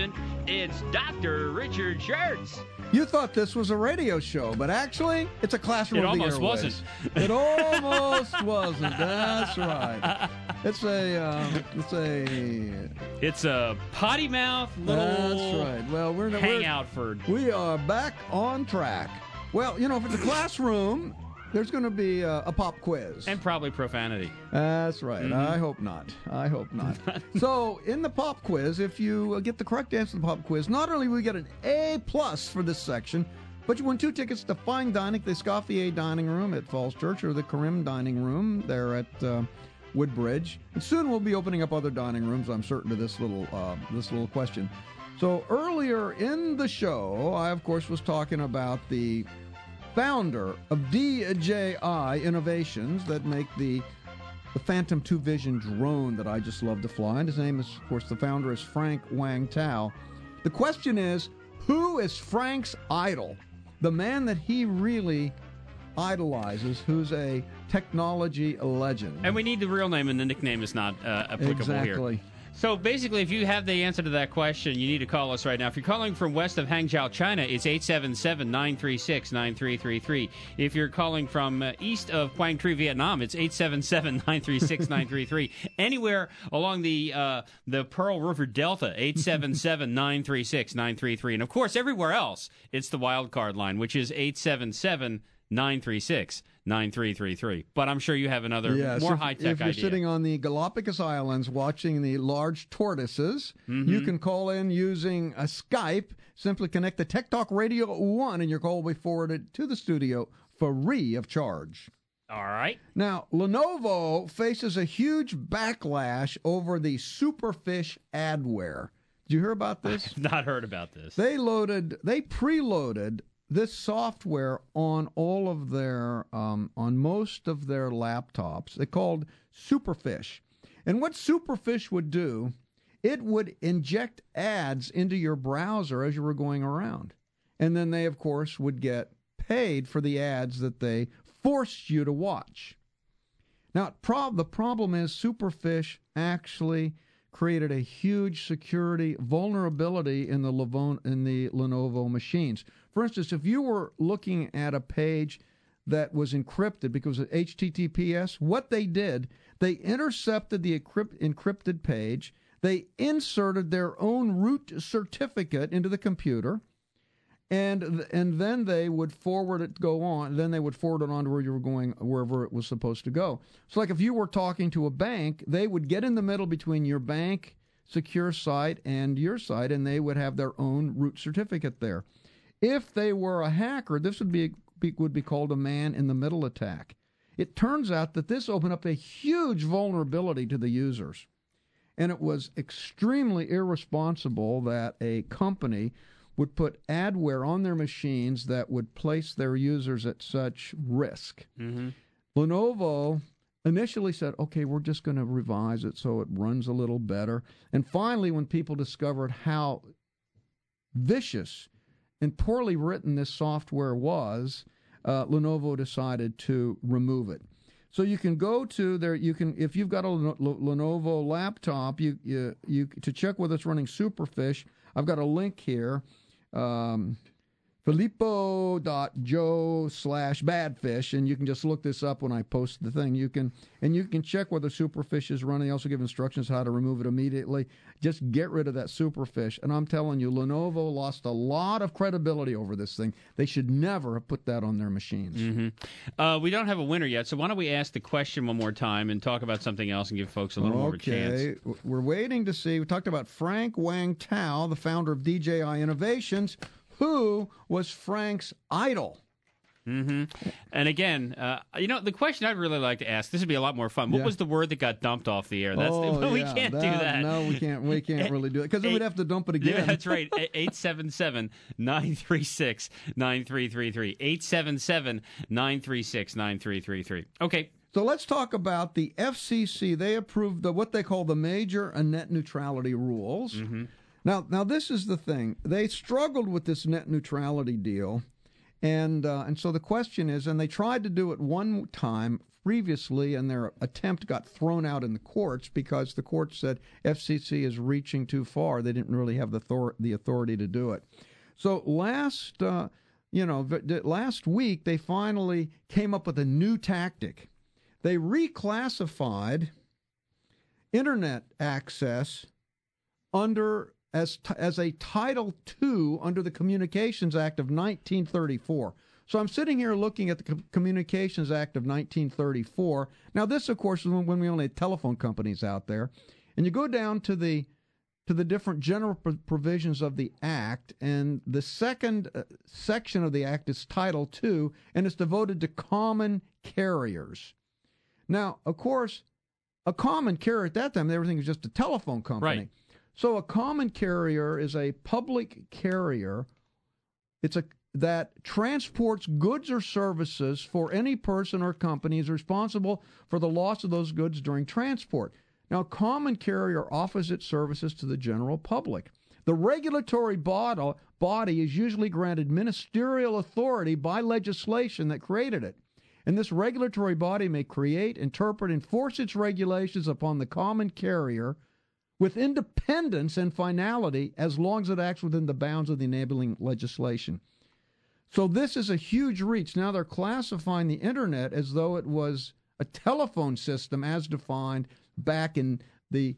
It's Doctor Richard Schertz. You thought this was a radio show, but actually, it's a classroom It of the almost airways. wasn't. It almost wasn't. That's right. It's a, uh, it's a... It's a potty mouth little That's right. Well, we're... hangout for... We are back on track. Well, you know, for the classroom, there's going to be a, a pop quiz. And probably profanity. That's right. Mhm. I hope not. I hope not. So, in the pop quiz, if you uh, get the correct answer to the pop quiz, not only will you get an A plus for this section, but you win two tickets to Fine Dining, the Escoffier Dining Room at Falls Church, or the Karim Dining Room there at uh, Woodbridge. And soon we'll be opening up other dining rooms, I'm certain, to this little uh, this little question. So earlier in the show, I, of course, was talking about the founder of D J I Innovations that make the the Phantom two Vision drone that I just love to fly. And his name is, of course, the founder is Frank Wang Tao. The question is, who is Frank's idol? The man that he really idolizes, who's a technology legend. And we need the real name, and the nickname is not uh, applicable Exactly. here. So basically, if you have the answer to that question, you need to call us right now. If you're calling from west of Hangzhou, China, it's eight seven seven, nine three six, nine three three three. If you're calling from uh, east of Quang Tri, Vietnam, it's eight seven seven, nine three six, nine three three. Anywhere along the uh, the Pearl River Delta, eight seven seven, nine three six, nine three three. And of course, everywhere else, it's the wild card line, which is eight seven seven, nine three six, nine three three three. But I'm sure you have another Yes, more if- high-tech If you're idea. sitting on the Galapagos Islands watching the large tortoises, Mm-hmm. you can call in using a Skype. Simply connect the Tech Talk Radio one, and your call will be forwarded to the studio free of charge. All right. Now, Lenovo faces a huge backlash over the Superfish adware. Did you hear about this? I've not heard about this. They loaded, they preloaded this software on all of their, um, on most of their laptops. They called Superfish. And what Superfish would do, it would inject ads into your browser as you were going around. And then they, of course, would get paid for the ads that they forced you to watch. Now, prob- the problem is Superfish actually created a huge security vulnerability in the, Levon- in the Lenovo machines. For instance, if you were looking at a page that was encrypted because of H T T P S, what they did, they intercepted the encrypt- encrypted page, they inserted their own root certificate into the computer, and and then they would forward it, go on, then they would forward it on to where you were going, wherever it was supposed to go. So like if you were talking to a bank, they would get in the middle between your bank secure site and your site, and they would have their own root certificate there. If they were a hacker, this would be, be would be called a man-in-the-middle attack. It turns out that this opened up a huge vulnerability to the users. And it was extremely irresponsible that a company would put adware on their machines that would place their users at such risk. Mm-hmm. Lenovo initially said, okay, we're just going to revise it so it runs a little better. And finally, when people discovered how vicious and poorly written this software was, uh, Lenovo decided to remove it. So you can go to there. You can, if you've got a Lenovo laptop, you you, you to check whether it's running Superfish. I've got a link here, um, Filippo.joe slash badfish, and you can just look this up when I post the thing. You can and you can check whether Superfish is running. They also give instructions how to remove it immediately. Just get rid of that Superfish. And I'm telling you, Lenovo lost a lot of credibility over this thing. They should never have put that on their machines. Mm-hmm. Uh, we don't have a winner yet, so why don't we ask the question one more time and talk about something else and give folks a little more of a chance. Okay, we're waiting to see. We talked about Frank Wang Tao, the founder of D J I Innovations. Who was Frank's idol? Mm-hmm. And again, uh, you know, the question I'd really like to ask, this would be a lot more fun. What Yeah. was the word that got dumped off the air? That's oh, the, we yeah, can't do that. No, we can't. We can't really do it because then we'd have to dump it again. Yeah, that's right. eight seven seven, nine three six, nine three three three. eight seven seven, nine three six, nine three three three. Okay. So let's talk about the F C C. They approved the what they call the major net neutrality rules. Mm-hmm. Now, now this is the thing. They struggled with this net neutrality deal, And uh, and so the question is, and they tried to do it one time previously, and their attempt got thrown out in the courts because the court said F C C is reaching too far. They didn't really have the thor- the authority to do it. So last uh, you know v- last week they finally came up with a new tactic. They reclassified internet access under as t- as a Title two under the Communications Act of nineteen thirty-four. So I'm sitting here looking at the Com- Communications Act of nineteen thirty-four. Now, this, of course, is when we only had telephone companies out there. And you go down to the to the different general pr- provisions of the Act, and the second uh, section of the Act is Title two, and it's devoted to common carriers. Now, of course, a common carrier at that time, everything was just a telephone company. Right. So a common carrier is a public carrier. It's a that transports goods or services for any person or company is responsible for the loss of those goods during transport. Now, a common carrier offers its services to the general public. The regulatory bod- body is usually granted ministerial authority by legislation that created it. And this regulatory body may create, interpret, enforce its regulations upon the common carrier with independence and finality as long as it acts within the bounds of the enabling legislation. So this is a huge reach. Now they're classifying the Internet as though it was a telephone system as defined back in the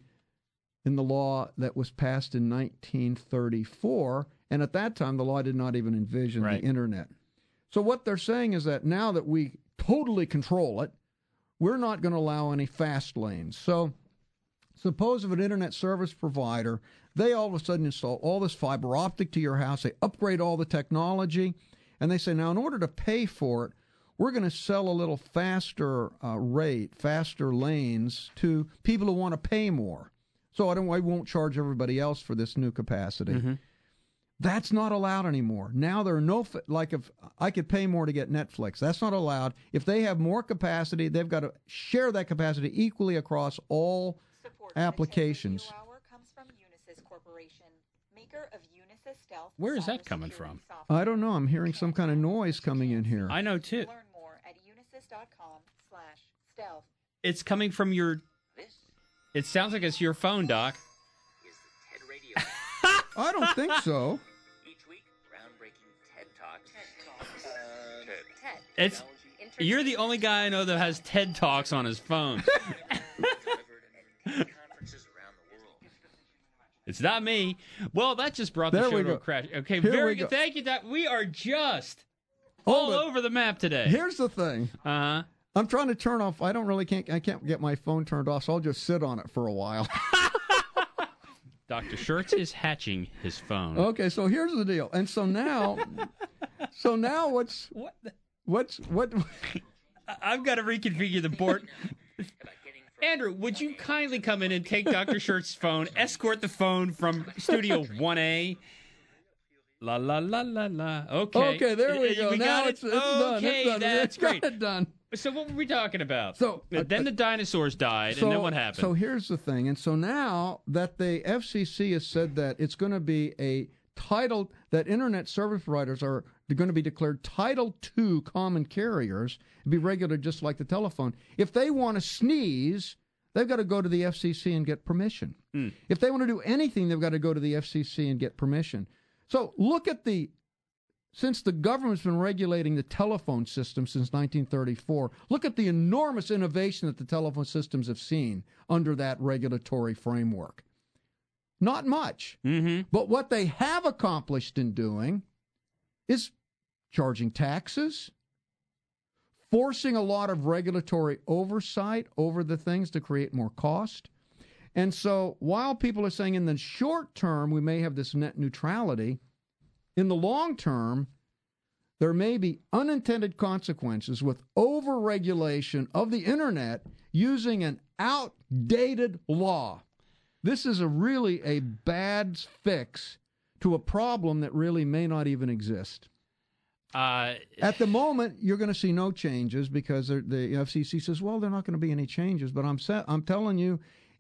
in the law that was passed in nineteen thirty-four. And at that time, the law did not even envision Right. the Internet. So what they're saying is that now that we totally control it, we're not going to allow any fast lanes. So suppose if an internet service provider, they all of a sudden install all this fiber optic to your house, they upgrade all the technology, and they say, now in order to pay for it, we're going to sell a little faster uh, rate, faster lanes to people who want to pay more. So I don't, I won't charge everybody else for this new capacity. Mm-hmm. That's not allowed anymore. Now there are no, like if I could pay more to get Netflix, that's not allowed. If they have more capacity, they've got to share that capacity equally across all Support applications. For this radio hour comes from Unisys Corporation, maker of Unisys Stealth. Where is that cybersecurity coming from? software. I don't know. I'm hearing some kind of noise coming in here. I know, too. Learn more at unisys dot com slash stealth. It's coming from your... This It sounds like it's your phone, Doc. is the TED Radio. I don't think so. Each week, groundbreaking TED Talks. TED Talks. Uh, TED. TED. It's Technology. You're the only guy I know that has TED Talks on his phone. Delivered in conferences around the world. It's not me. Well, that just brought the There show we to a go. crash. Okay, Here very we good. go. Thank you, Doc. We are just Oh, all but over the map today. Here's the thing. Uh-huh. I'm trying to turn off. I don't really can't. I can't get my phone turned off, so I'll just sit on it for a while. Doctor Schertz is hatching his phone. Okay, so here's the deal. And so now, so now what's What? The- what's what? I- I've got to reconfigure the board. Andrew, would you kindly come in and take Doctor Schertz's phone, escort the phone from Studio one A? La la la la la. Okay. Okay, there we go. now got it's it? it's done. Okay, It's done. that's It's got great. it done. So what were we talking about? So, Uh, then uh, the dinosaurs died, So, and then what happened? So here's the thing. And so now that the F C C has said that it's going to be a title that internet service providers are going to be declared Title two common carriers, be regulated just like the telephone. If they want to sneeze, they've got to go to the F C C and get permission. Mm. If they want to do anything, they've got to go to the F C C and get permission. So look at the Since the government's been regulating the telephone system since nineteen thirty-four, look at the enormous innovation that the telephone systems have seen under that regulatory framework. Not much. Mm-hmm. But what they have accomplished in doing is charging taxes, forcing a lot of regulatory oversight over the things to create more cost. And so while people are saying in the short term we may have this net neutrality, in the long term, there may be unintended consequences with overregulation of the internet using an outdated law. This is a really a bad fix to a problem that really may not even exist. Uh, At the moment, you're going to see no changes because the F C C says, well, there are not going to be any changes. But I'm sa- I'm telling you,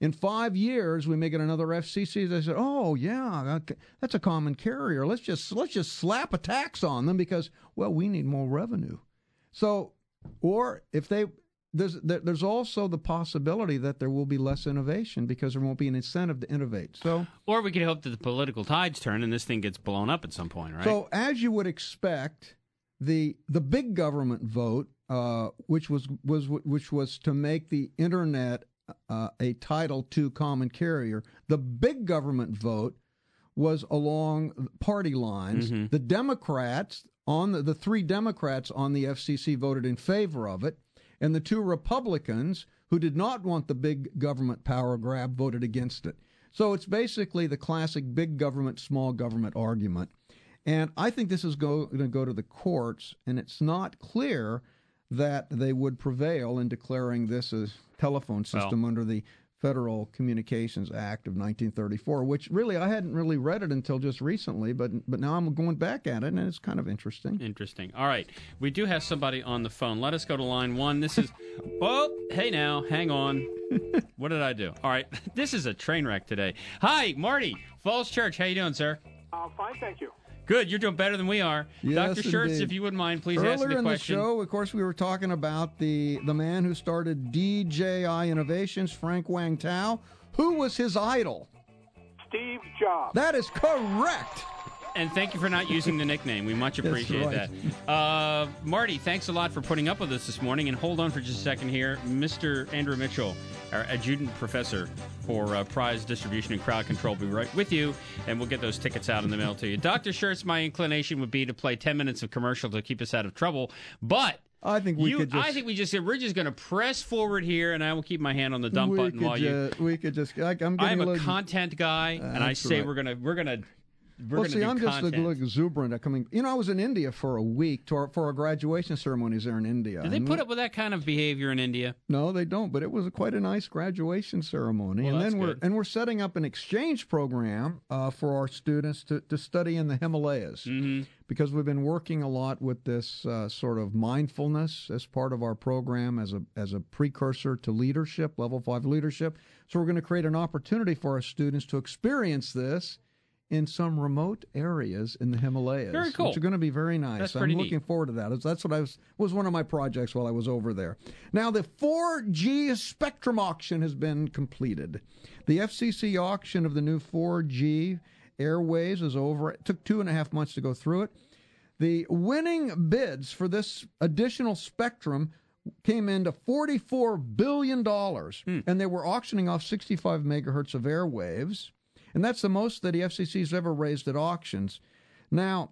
In five years, we may get another F C C. They said, "Oh yeah, that's a common carrier. Let's just let's just slap a tax on them because well, we need more revenue." So, or if they there's there's also the possibility that there will be less innovation because there won't be an incentive to innovate. So, or we could hope that the political tides turn and this thing gets blown up at some point, right? So, as you would expect, the the big government vote, uh, which was was which was to make the internet Uh, a Title two common carrier, the big government vote was along party lines. Mm-hmm. The Democrats, on the, the three Democrats on the F C C voted in favor of it, and the two Republicans who did not want the big government power grab voted against it. So it's basically the classic big government, small government argument. And I think this is going to go to the courts, and it's not clear that they would prevail in declaring this a telephone system well, under the Federal Communications Act of nineteen thirty-four, which really I hadn't really read it until just recently, but but now I'm going back at it, and it's kind of interesting. Interesting. All right. We do have somebody on the phone. Let us go to line one. This is, well, hey now, hang on. What did I do? All right. This is a train wreck today. Hi, Marty, Falls Church. How you doing, sir? Uh, fine, thank you. Good. You're doing better than we are. Yes, Doctor Schertz, indeed. if you wouldn't mind, please Earlier ask the in question. the show, of course, we were talking about the, the man who started D J I Innovations, Frank Wang Tao. Who was his idol? Steve Jobs. That is correct. And thank you for not using the nickname. We much appreciate right. that. Uh, Marty, thanks a lot for putting up with us this morning. And hold on for just a second here. Mister Andrew Mitchell, our adjunct professor for uh, prize distribution and crowd control, will be right with you, and we'll get those tickets out in the mail to you. Doctor Schertz, my inclination would be to play ten minutes of commercial to keep us out of trouble, but I think we you, could just... I think we just we're just going to press forward here, and I will keep my hand on the dump we button could while you. Ju- we could just. I, I'm, I'm a, a little, content guy, uh, and I say right. we're gonna we're gonna. We're well, gonna see, do I'm content. just a little exuberant at coming. You know, I was in India for a week to our, for our graduation ceremonies there in India. Do they and put up with that kind of behavior in India? No, they don't. But it was a, quite a nice graduation ceremony. Well, and that's then we're good. and we're setting up an exchange program uh, for our students to, to study in the Himalayas Mm-hmm. because we've been working a lot with this uh, sort of mindfulness as part of our program as a as a precursor to leadership, level five leadership. So we're going to create an opportunity for our students to experience this in some remote areas in the Himalayas. Very cool. Which are going to be very nice. That's I'm pretty looking neat. forward to that. That's what I was was one of my projects while I was over there. Now, the four G spectrum auction has been completed. The F C C auction of the new four G airwaves is over. It took two and a half months to go through it. The winning bids for this additional spectrum came into forty-four billion dollars, Hmm. and they were auctioning off sixty-five megahertz of airwaves. And that's the most that the F C C has ever raised at auctions. Now,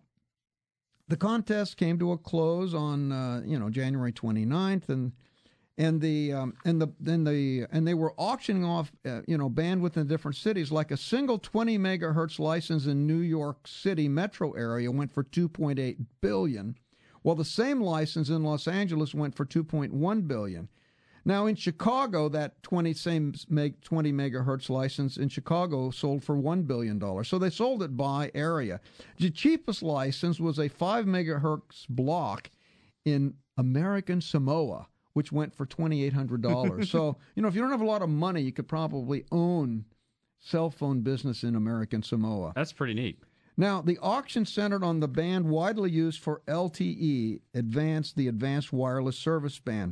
the contest came to a close on uh, you know January twenty-ninth, and and the um, and the and the and they were auctioning off uh, you know bandwidth in different cities. Like a single twenty megahertz license in New York City metro area went for two point eight billion, while the same license in Los Angeles went for two point one billion. Now, in Chicago, that twenty same meg, twenty megahertz license in Chicago sold for one billion dollars. So they sold it by area. The cheapest license was a five megahertz block in American Samoa, which went for twenty-eight hundred dollars. So, you know, if you don't have a lot of money, you could probably own cell phone business in American Samoa. That's pretty neat. Now, the auction centered on the band widely used for L T E, advanced the Advanced Wireless Service Band.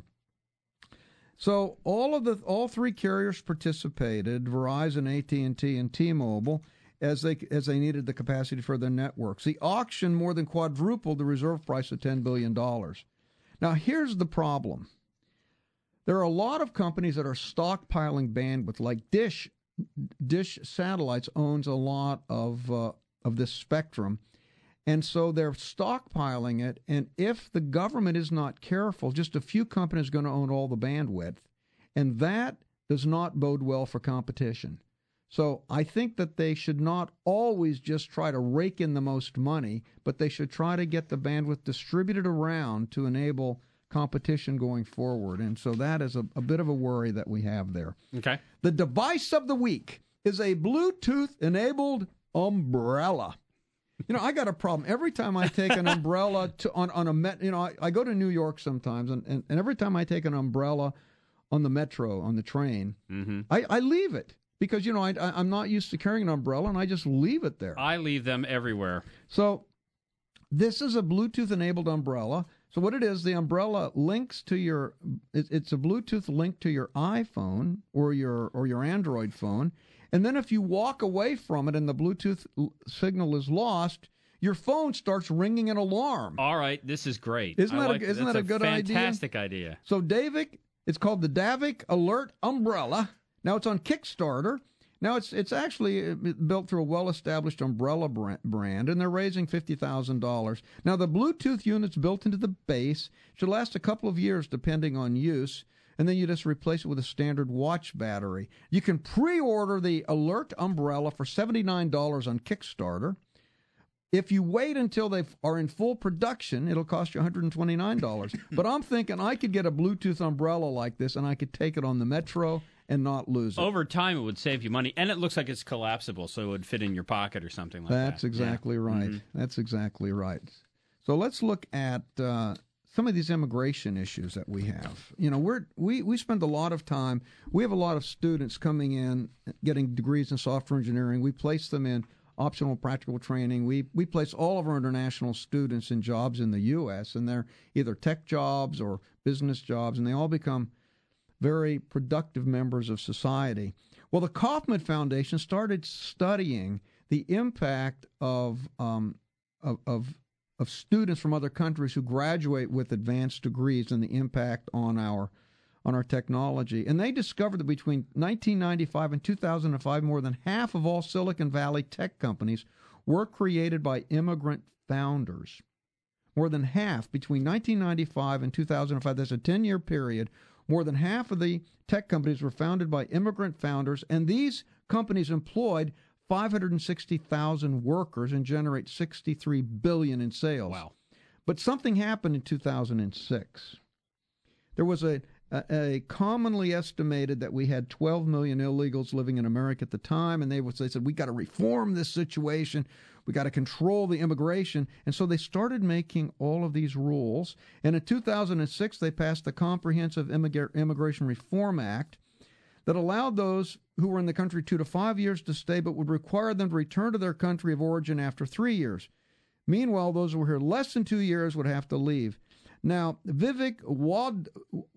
So all of the all three carriers participated: Verizon, A T and T, and T-Mobile, as they as they needed the capacity for their networks. The auction more than quadrupled the reserve price of ten billion dollars. Now, here's the problem: there are a lot of companies that are stockpiling bandwidth, like Dish. Dish Satellites owns a lot of uh, of this spectrum. And so they're stockpiling it, and if the government is not careful, just a few companies are going to own all the bandwidth, and that does not bode well for competition. So I think that they should not always just try to rake in the most money, but they should try to get the bandwidth distributed around to enable competition going forward. And so that is a, a bit of a worry that we have there. Okay. The device of the week is a Bluetooth-enabled umbrella. You know, I got a problem. Every time I take an umbrella to on, on a, met, you know, I, I go to New York sometimes, and, and, and every time I take an umbrella on the metro, on the train, Mm-hmm. I, I leave it because, you know, I, I, I'm not used to carrying an umbrella, and I just leave it there. I leave them everywhere. So this is a Bluetooth-enabled umbrella. So what it is, the umbrella links to your, it, it's a Bluetooth link to your iPhone or your or your Android phone. And then if you walk away from it and the Bluetooth l- signal is lost, your phone starts ringing an alarm. All right, this is great. Isn't I that like, a, isn't that's that a good idea? Fantastic idea. So Davik, it's called the Davik Alert Umbrella. Now it's on Kickstarter. Now it's it's actually built through a well-established umbrella brand, and they're raising fifty thousand dollars. Now the Bluetooth unit's built into the base. Should last a couple of years depending on use, and then you just replace it with a standard watch battery. You can pre-order the Alert Umbrella for seventy-nine dollars on Kickstarter. If you wait until they are in full production, it'll cost you one hundred twenty-nine dollars. But I'm thinking I could get a Bluetooth umbrella like this, and I could take it on the metro and not lose it. Over time, it would save you money, and it looks like it's collapsible, so it would fit in your pocket or something like That's that. That's exactly yeah. right. Mm-hmm. That's exactly right. So let's look at uh, some of these immigration issues that we have. You know, we're we we spend a lot of time. We have a lot of students coming in, getting degrees in software engineering. We place them in optional practical training. We we place all of our international students in jobs in the U S, and they're either tech jobs or business jobs, and they all become very productive members of society. Well, the Kauffman Foundation started studying the impact of um, of, of of students from other countries who graduate with advanced degrees and the impact on our on our technology. And they discovered that between nineteen ninety-five and two thousand five, more than half of all Silicon Valley tech companies were created by immigrant founders. More than half between nineteen ninety-five and two thousand five. That's a ten-year period. More than half of the tech companies were founded by immigrant founders, and these companies employed five hundred sixty thousand workers and generate sixty-three billion dollars in sales. Wow. But something happened in two thousand six. There was a, a, a commonly estimated that we had twelve million illegals living in America at the time, and they, was, they said, we got to reform this situation. We got to control the immigration. And so they started making all of these rules. And in two thousand six, they passed the Comprehensive Immig- Immigration Reform Act that allowed those who were in the country two to five years to stay, but would require them to return to their country of origin after three years. Meanwhile, those who were here less than two years would have to leave. Now, Vivek Wad-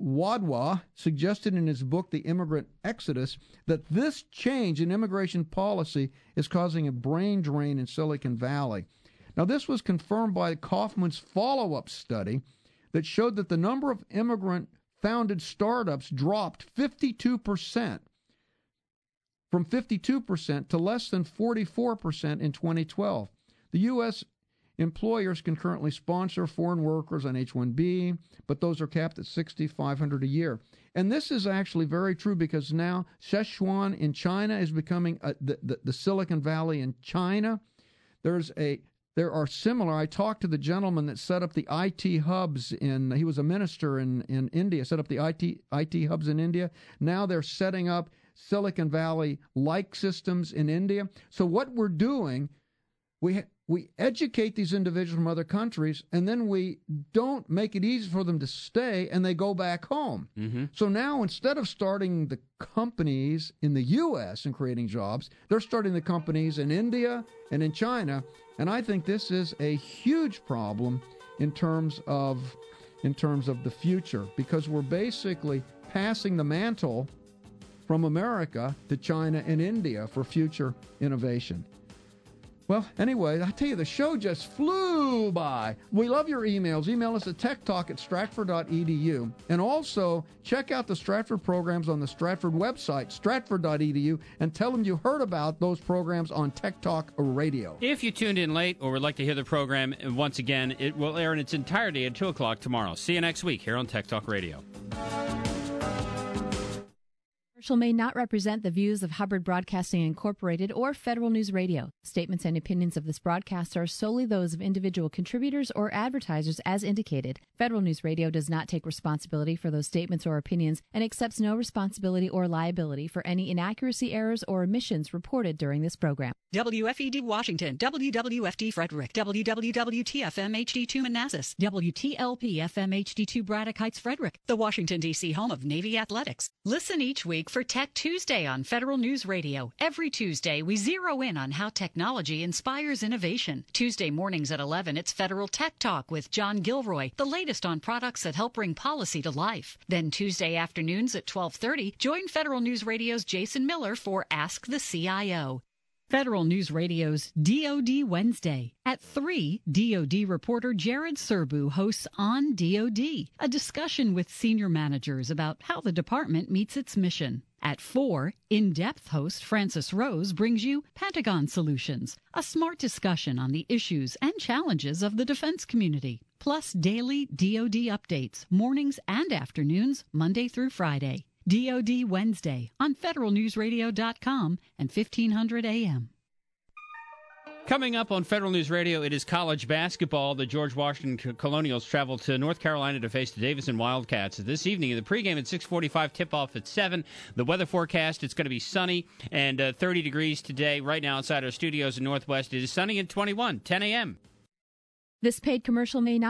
Wadhwa suggested in his book, The Immigrant Exodus, that this change in immigration policy is causing a brain drain in Silicon Valley. Now, this was confirmed by Kauffman's follow-up study that showed that the number of immigrant-founded startups dropped fifty-two percent, from fifty-two percent to less than forty-four percent in twenty twelve. The U S employers can currently sponsor foreign workers on H one B, but those are capped at six thousand five hundred dollars a year. And this is actually very true because now Sichuan in China is becoming a, the, the, the Silicon Valley in China. There's a there are similar. I talked to the gentleman that set up the I T hubs in. He was a minister in, in India. Set up the I T I T hubs in India. Now they're setting up Silicon Valley-like systems in India. So what we're doing, we. Ha- We educate these individuals from other countries, and then we don't make it easy for them to stay, and they go back home. Mm-hmm. So now, instead of starting the companies in the U S and creating jobs, they're starting the companies in India and in China. And I think this is a huge problem in terms of in terms of the future, because we're basically passing the mantle from America to China and India for future innovation. Well, anyway, I tell you, the show just flew by. We love your emails. Email us at techtalk at stratford dot e d u. And also, check out the Stratford programs on the Stratford website, stratford dot e d u, and tell them you heard about those programs on Tech Talk Radio. If you tuned in late or would like to hear the program once again, it will air in its entirety at two o'clock tomorrow. See you next week here on Tech Talk Radio. Commercial may not represent the views of Hubbard Broadcasting Incorporated or Federal News Radio. Statements and opinions of this broadcast are solely those of individual contributors or advertisers as indicated. Federal News Radio does not take responsibility for those statements or opinions and accepts no responsibility or liability for any inaccuracy, errors, or omissions reported during this program. W F E D Washington, W W F D Frederick, W W W T F M H D two Manassas, W T L P F M H D two Braddock Heights Frederick, the Washington, D C home of Navy Athletics. Listen each week for Tech Tuesday on Federal News Radio. Every Tuesday, we zero in on how technology inspires innovation. Tuesday mornings at eleven, it's Federal Tech Talk with John Gilroy, the latest on products that help bring policy to life. Then Tuesday afternoons at twelve thirty, join Federal News Radio's Jason Miller for Ask the C I O. Federal News Radio's D O D Wednesday. At three, D O D reporter Jared Serbu hosts On D O D, a discussion with senior managers about how the department meets its mission. At four, in-depth host Francis Rose brings you Pentagon Solutions, a smart discussion on the issues and challenges of the defense community, plus daily D O D updates, mornings and afternoons, Monday through Friday. D O D Wednesday on federal news radio dot com and fifteen hundred A M. Coming up on Federal News Radio, it is college basketball. The George Washington Colonials travel to North Carolina to face the Davidson Wildcats this evening. The pregame at six forty-five, tip-off at seven. The weather forecast, it's going to be sunny and uh, thirty degrees today. Right now outside our studios in Northwest, it is sunny and twenty-one, ten A M. This paid commercial may not